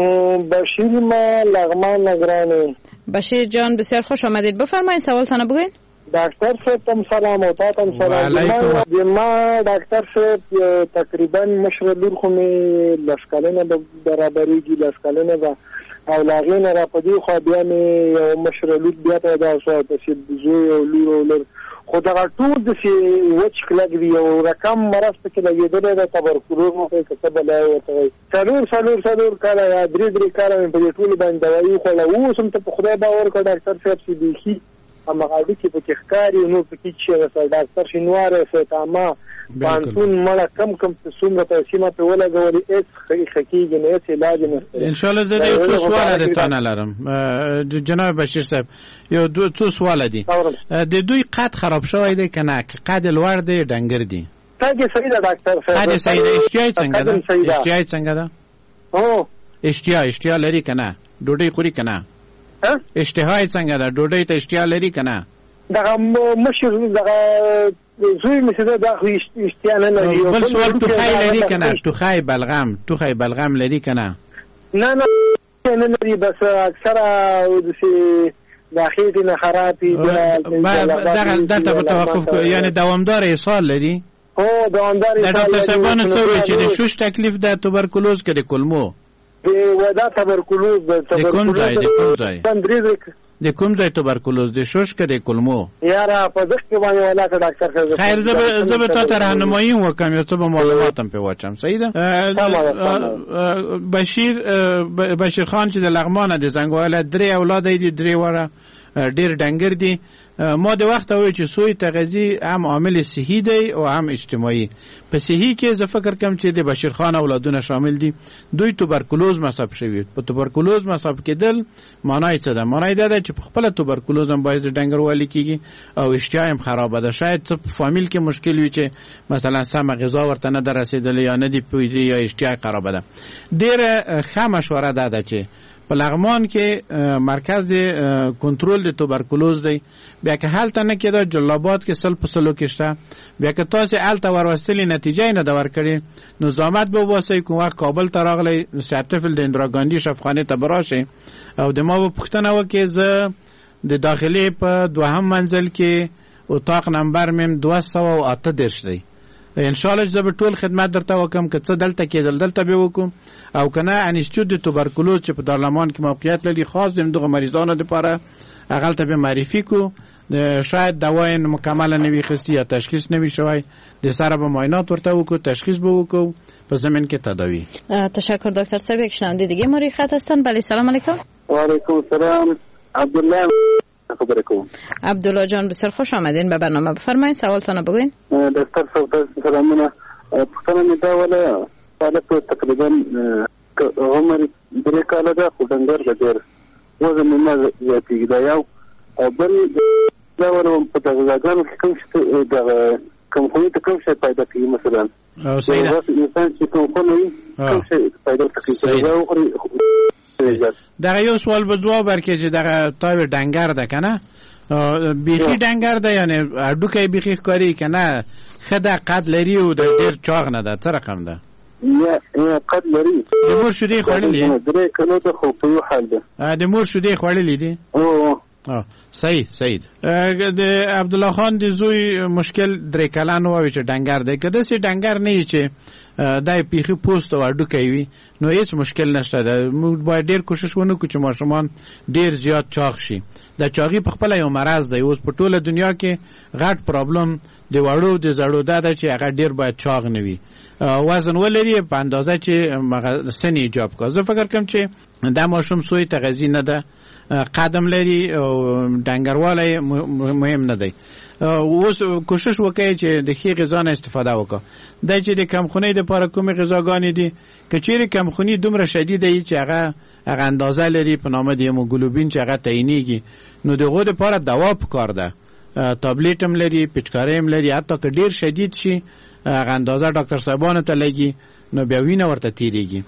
D: بشیر ما لغمان نگرانی.
W: بشیر جان بسیار خوش آمدید. بفرمایید سوالتان بگوین.
D: دکتر صاحب سلام و تاتم سلام. ما دکتر صاحب تقریبا مشر لور خو می لشکلنه برابریږي لشکلنه و اولاغین را پدی خو بیا می مشر لور بیا ته دا شو ته زوی او لور لور خدا ټول د سی وچ کلګ او رقم مرز پکې لګیدل د تبرکلوز مو کې کتب لای وته څلور څلور څلور کاله یا درې درې کاله په دې ټول باندې دوايي خو له اوسم ته خدای باور کړ ډاکټر صاحب سي بي اما غاړي کې پکې ښکاری نو پکې چې رسول ډاکټر شینوار فتاما پانتون مړه کم کم څومره پیسې ما په ولګولې اڅ خکیږي نه اڅ علاج نه
C: ان شاء الله زه یو څه سوال د تانه لرم جناب بشیر صاحب. یو دو څه سوال دي د دوی قد خراب شوی دی کنه قد لوړ دی ډنګر دی؟
D: قد صحیح ده ډاکټر صاحب.
C: قد صحیح ده. اشتیای څنګه ده؟ اشتیای څنګه ده؟
D: او
C: اشتیا اشتیا لري کنه؟ ډوډۍ خوري کنه؟ اشتهای څنګه ده؟ ډوډۍ ته اشتیا لري کنه؟
D: دغه مشر دغه زوی مثلا دا خو اشتیا نه لري.
C: بل سوال ټوخی لري کنه؟ ټوخی بلغم ټوخی بلغم لري کنه؟
D: نه نه نه لري بس اکثره ودسي داخلي نه خرابي
C: دغه دلته په توقف یعنی دوامدار ایصال لري؟
D: او دوامدار
C: د ډاکټر صاحبانو څه وایي چې د شوش تکلیف د توبرکلوز کې د کولمو
D: د ودا توبرکلوز د
C: کوم ځای د کوم ځای
D: تندريز
C: د کوم ځای توبرکلوز د شوش کې د کولمو
D: یاره په ځکه باندې ولا ک ډاکټر صاحب
C: خیر زه زه به تاسو راهنمایي وکم یو څه به معلومات هم په واچم صحیح ده بشیر بشیر خان چې د لغمان د زنګواله درې اولاد دي درې وره ډیر ډنګر دي ما د وخت وای چې سوی تغذیه هم عامل صحي دی او هم اجتماعي په صحي کې زه فکر کوم چې د بشیر خان اولادونه شامل دي دوی توبرکلوز مصاب شوی په توبرکلوز مصاب کېدل معنی څه ده معنی دا ده چې په خپل توبرکلوز هم باعث ډنګروالي کیږي او اشتها هم خراب ده شاید څه فامیل کې مشکل وي چې مثلا سم غذا ورته نه درسیدل یا نه دی پوهیږي یا اشتها خراب ده ډیره ښه مشوره ده ده چې په لغمان کې مرکز کنټرول د توبرکلوز دی بیا که هلته نه کېده جلابات کې سل په سلو کې شته بیا که تاسو هلته وروستلې نتیجه نه ده ورکړې نو زحمت به وباسئ کوم وخت کابل ته راغلی سرتیفل د اندراګاندي شفاخانې ته به راشئ او د ما به پوښتنه وکړئ زه د داخلي په دوهم منزل کې اتاق نمبر میم دوه سوه او اته دېرش دی ان شاء الله زه به ټول خدمت درته وکم که څه دلته کېدل دلته به وکم او کنه انسټیټیوټ د توبرکلوز چې په دارالمان کې موقعیت لري خاص د دغه مریضانو لپاره هغه ته به معرفي کو شاید دوای مکمل نه وي خستی یا تشخیص نه وي شوی د سره به معاینات ورته وکړو تشخیص به وکړو په زمین کې تداوی.
W: تشکر دکتر صاحب. یک شنونده دیگه ما روی خط هستن. بله سلام علیکم.
D: و علیکم السلام. عبدالله خبر کوم.
W: عبدالله جان بسیار خوش آمدین به برنامه. بفرمایید سوالتون بگوین.
D: دکتر صاحب سلامونه. پښتنه می دا ولا حالت تقریبا عمر درې کاله ده خو ډنګر ده ډېر وزن مې نه زیاتېږي دا یو او بل دا ورم په دغه ځاګانو کې کوم شي دغه کمخوني ته کوم شي پیدا کېږي مثلا
C: او صحیح ده
D: انسان چې کمخوني کوم شي پیدا کېږي
C: دا یو سوال به جواب ورکړي چې دغه تاوی ډنګر ده کنه بیخي ډنګر ده یعنی اډوکې بیخي ښکاري کنه خدا قد لري او د ډېر چاغ نه ده څه رقم ده
D: یا یا قد لري
C: د مور شودې خوړلې
D: درې کلو ته خو په یو حال ده
C: د مور شودې خوړلې دي
D: او
C: اه صحیح صحیح د عبدالله خان د زوی مشکل درې کلن و چې ډنګر دی که داسې ډنګر نه وي چې دای پیخي پوست او اډوکی وي نو هیڅ مشکل نشته ده موږ باید ډېر کوشش ونکړو چې ماشومان ډېر زیات چاغ شي د چاغي په خپله یو مرض دی اوس په ټوله دنیا کې غټ پرابلم د وړو د زړو دا ده چې هغه ډېر باید چاغ نه وي وزن ولري په اندازه چې سن ایجاب کا زه فکر کوم چې دا ماشوم سوی تغذیه نه ده قدم لري او ډنګروالی مهم نه دی اوس کوشش وکړئ چې د ښې غذا نه استفاده وکړه دا چې د کمخونۍ دپاره کومې غذاګانې دي که چیرې کمخوني دومره شدیده وي چې هغه هغه اندازه لري په نامه د هیموګلوبین چې هغه تعینېږي نو د هغو دپاره دوا پکار ده تابلیټ هم لري پچکارۍ هم لري حتی که ډېر شدید شي هغه اندازه ډاکټر صاحبانو ته لګي نو بیا وینه ورته تېرېږي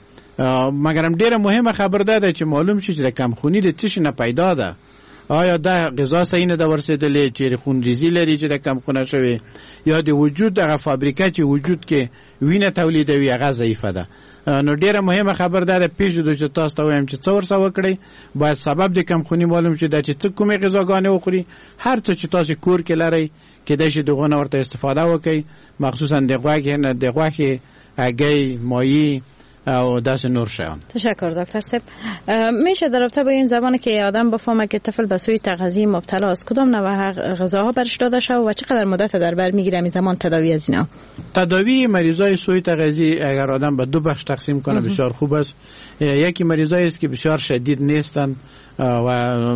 C: مګر هم ډېره مهمه خبر ده ده چې معلوم شي چې د کمخوني د څه شي نه پیدا ده آیا دا غذا صحیح نه ده ورسېدلې چې خونریزي لري چې د کمخونه شوې یا د وجود هغه فابریکه چې وجود کې وینه تولیدوي هغه ضعیفه ده نو ډېره مهمه خبر ده ده پېژنو چې تاسو ته وایم چې څه ورسه وکړئ باید سبب د کمخوني معلوم شي دا چې څه کومې غذاګانې وخوري هر څه چې تاسو کور کې لرئ کېدای شي د هغو نه ورته استفاده وکړئ مخصوصا د غوښې د غوښې هګۍ ماهي او داس نور شیان.
W: تشکر دکتر صاحب. میشه در رابطه با این زمانی که آدم بفهمه که طفل به سوی تغذیه مبتلا است کدام نوع غذاها برش داده شود و چقدر مدت در بر میگیره این زمان تداوی از اینا؟
C: تداوی مریضای سوی تغذیه اگر آدم به دو بخش تقسیم کنه بسیار خوب است. یکی مریضایی است که بسیار شدید نیستند و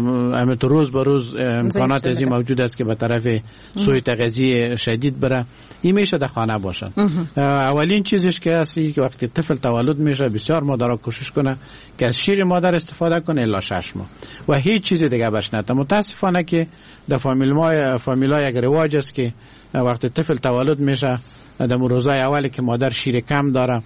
C: همت روز به روز امکانات ازی موجود است که به طرف سوی تغذیه شدید بره این میشه در خانه باشن. اولین چیزش که هستی که وقتی طفل تولد میشه بسیار مادرها کوشش کنه که از شیر مادر استفاده کنه الا شش ماه و هیچ چیز دیگه بهش نده. متاسفانه که در فامیل ما فامیلای یک رواج است که وقتی طفل تولد میشه در روزای اولی که مادر شیر کم داره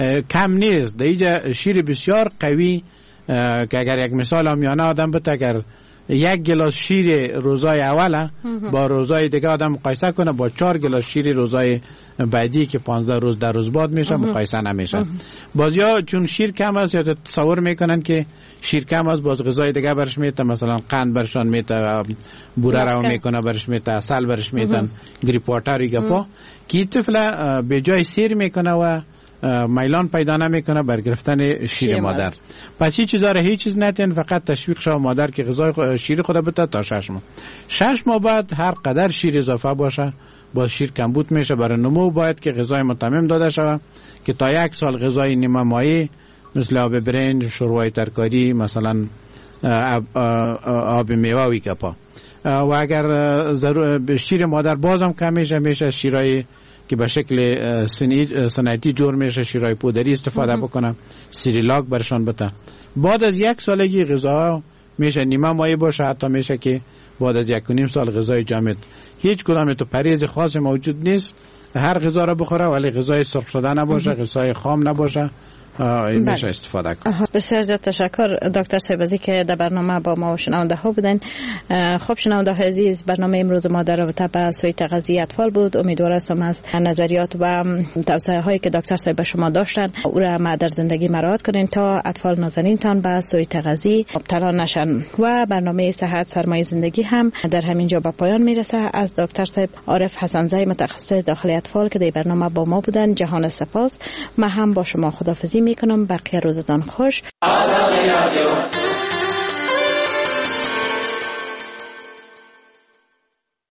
C: کم نیست، در اینجا شیر بسیار قوی که اگر یک مثال آمیانه آدم بده اگر یک گلاس شیر روزای اوله با روزای دیگه آدم مقایسه کنه با چهار گلاس شیر روزای بعدی که پانزده روز در روز بعد میشه مقایسه نمیشه. بازیا چون شیر کم است یا تصور میکنن که شیر کم است باز غذای دیگه برش میته، مثلا قند برشان میته، بوره رو میکنه برش میته، عسل برش میتن، گریپ واتر ایگه پا که طفل به جای سیر میکنه و میلان پیدا نمیکنه بر گرفتن شیر مادر. پس هیچ چیزا رو هیچ چیز نتین، فقط تشویق شو مادر که غذای شیر خود بده تا شش ماه. شش ماه بعد هر قدر شیر اضافه باشه با شیر کمبود میشه. برای نمو باید که غذای متمم داده شود که تا یک سال غذای نیمه مایع مثل آب برنج، شوربای ترکاری، مثلا آب میوه که پا و اگر ضرور شیر مادر بازم کم میشه میشه شیرای که به شکل صنعتی جور میشه شیرای پودری استفاده بکنم، سیریلاک برشان بده. بعد از یک سالگی غذا میشه نیمه مایع باشه، حتی میشه که بعد از یک و نیم سال غذای جامد. هیچ کدام تو پرهیز خاصی موجود نیست، هر غذا را بخوره ولی غذای سرخ شده نباشه، غذای خام نباشه، این میشه استفاده کنه.
W: بسیار زیاد تشکر دکتر سیبزی که در برنامه با ما و شنونده ها بودن. خب شنونده های عزیز، برنامه امروز ما در رابطه با سوی تغذیه اطفال بود. امیدوار هستم از نظریات و توصیه هایی که دکتر صاحب شما داشتن او را ما در زندگی مراعات کنین تا اطفال نازنینتان به سوی تغذیه مبتلا نشن. و برنامه صحت سرمایه زندگی هم در همین جا به پایان میرسه. از دکتر صاحب عارف حسنزی متخصص داخلی اطفال که در برنامه با ما بودن جهان سپاس. ما هم با شما خداحافظی میکنم. بقیه روزتان خوش.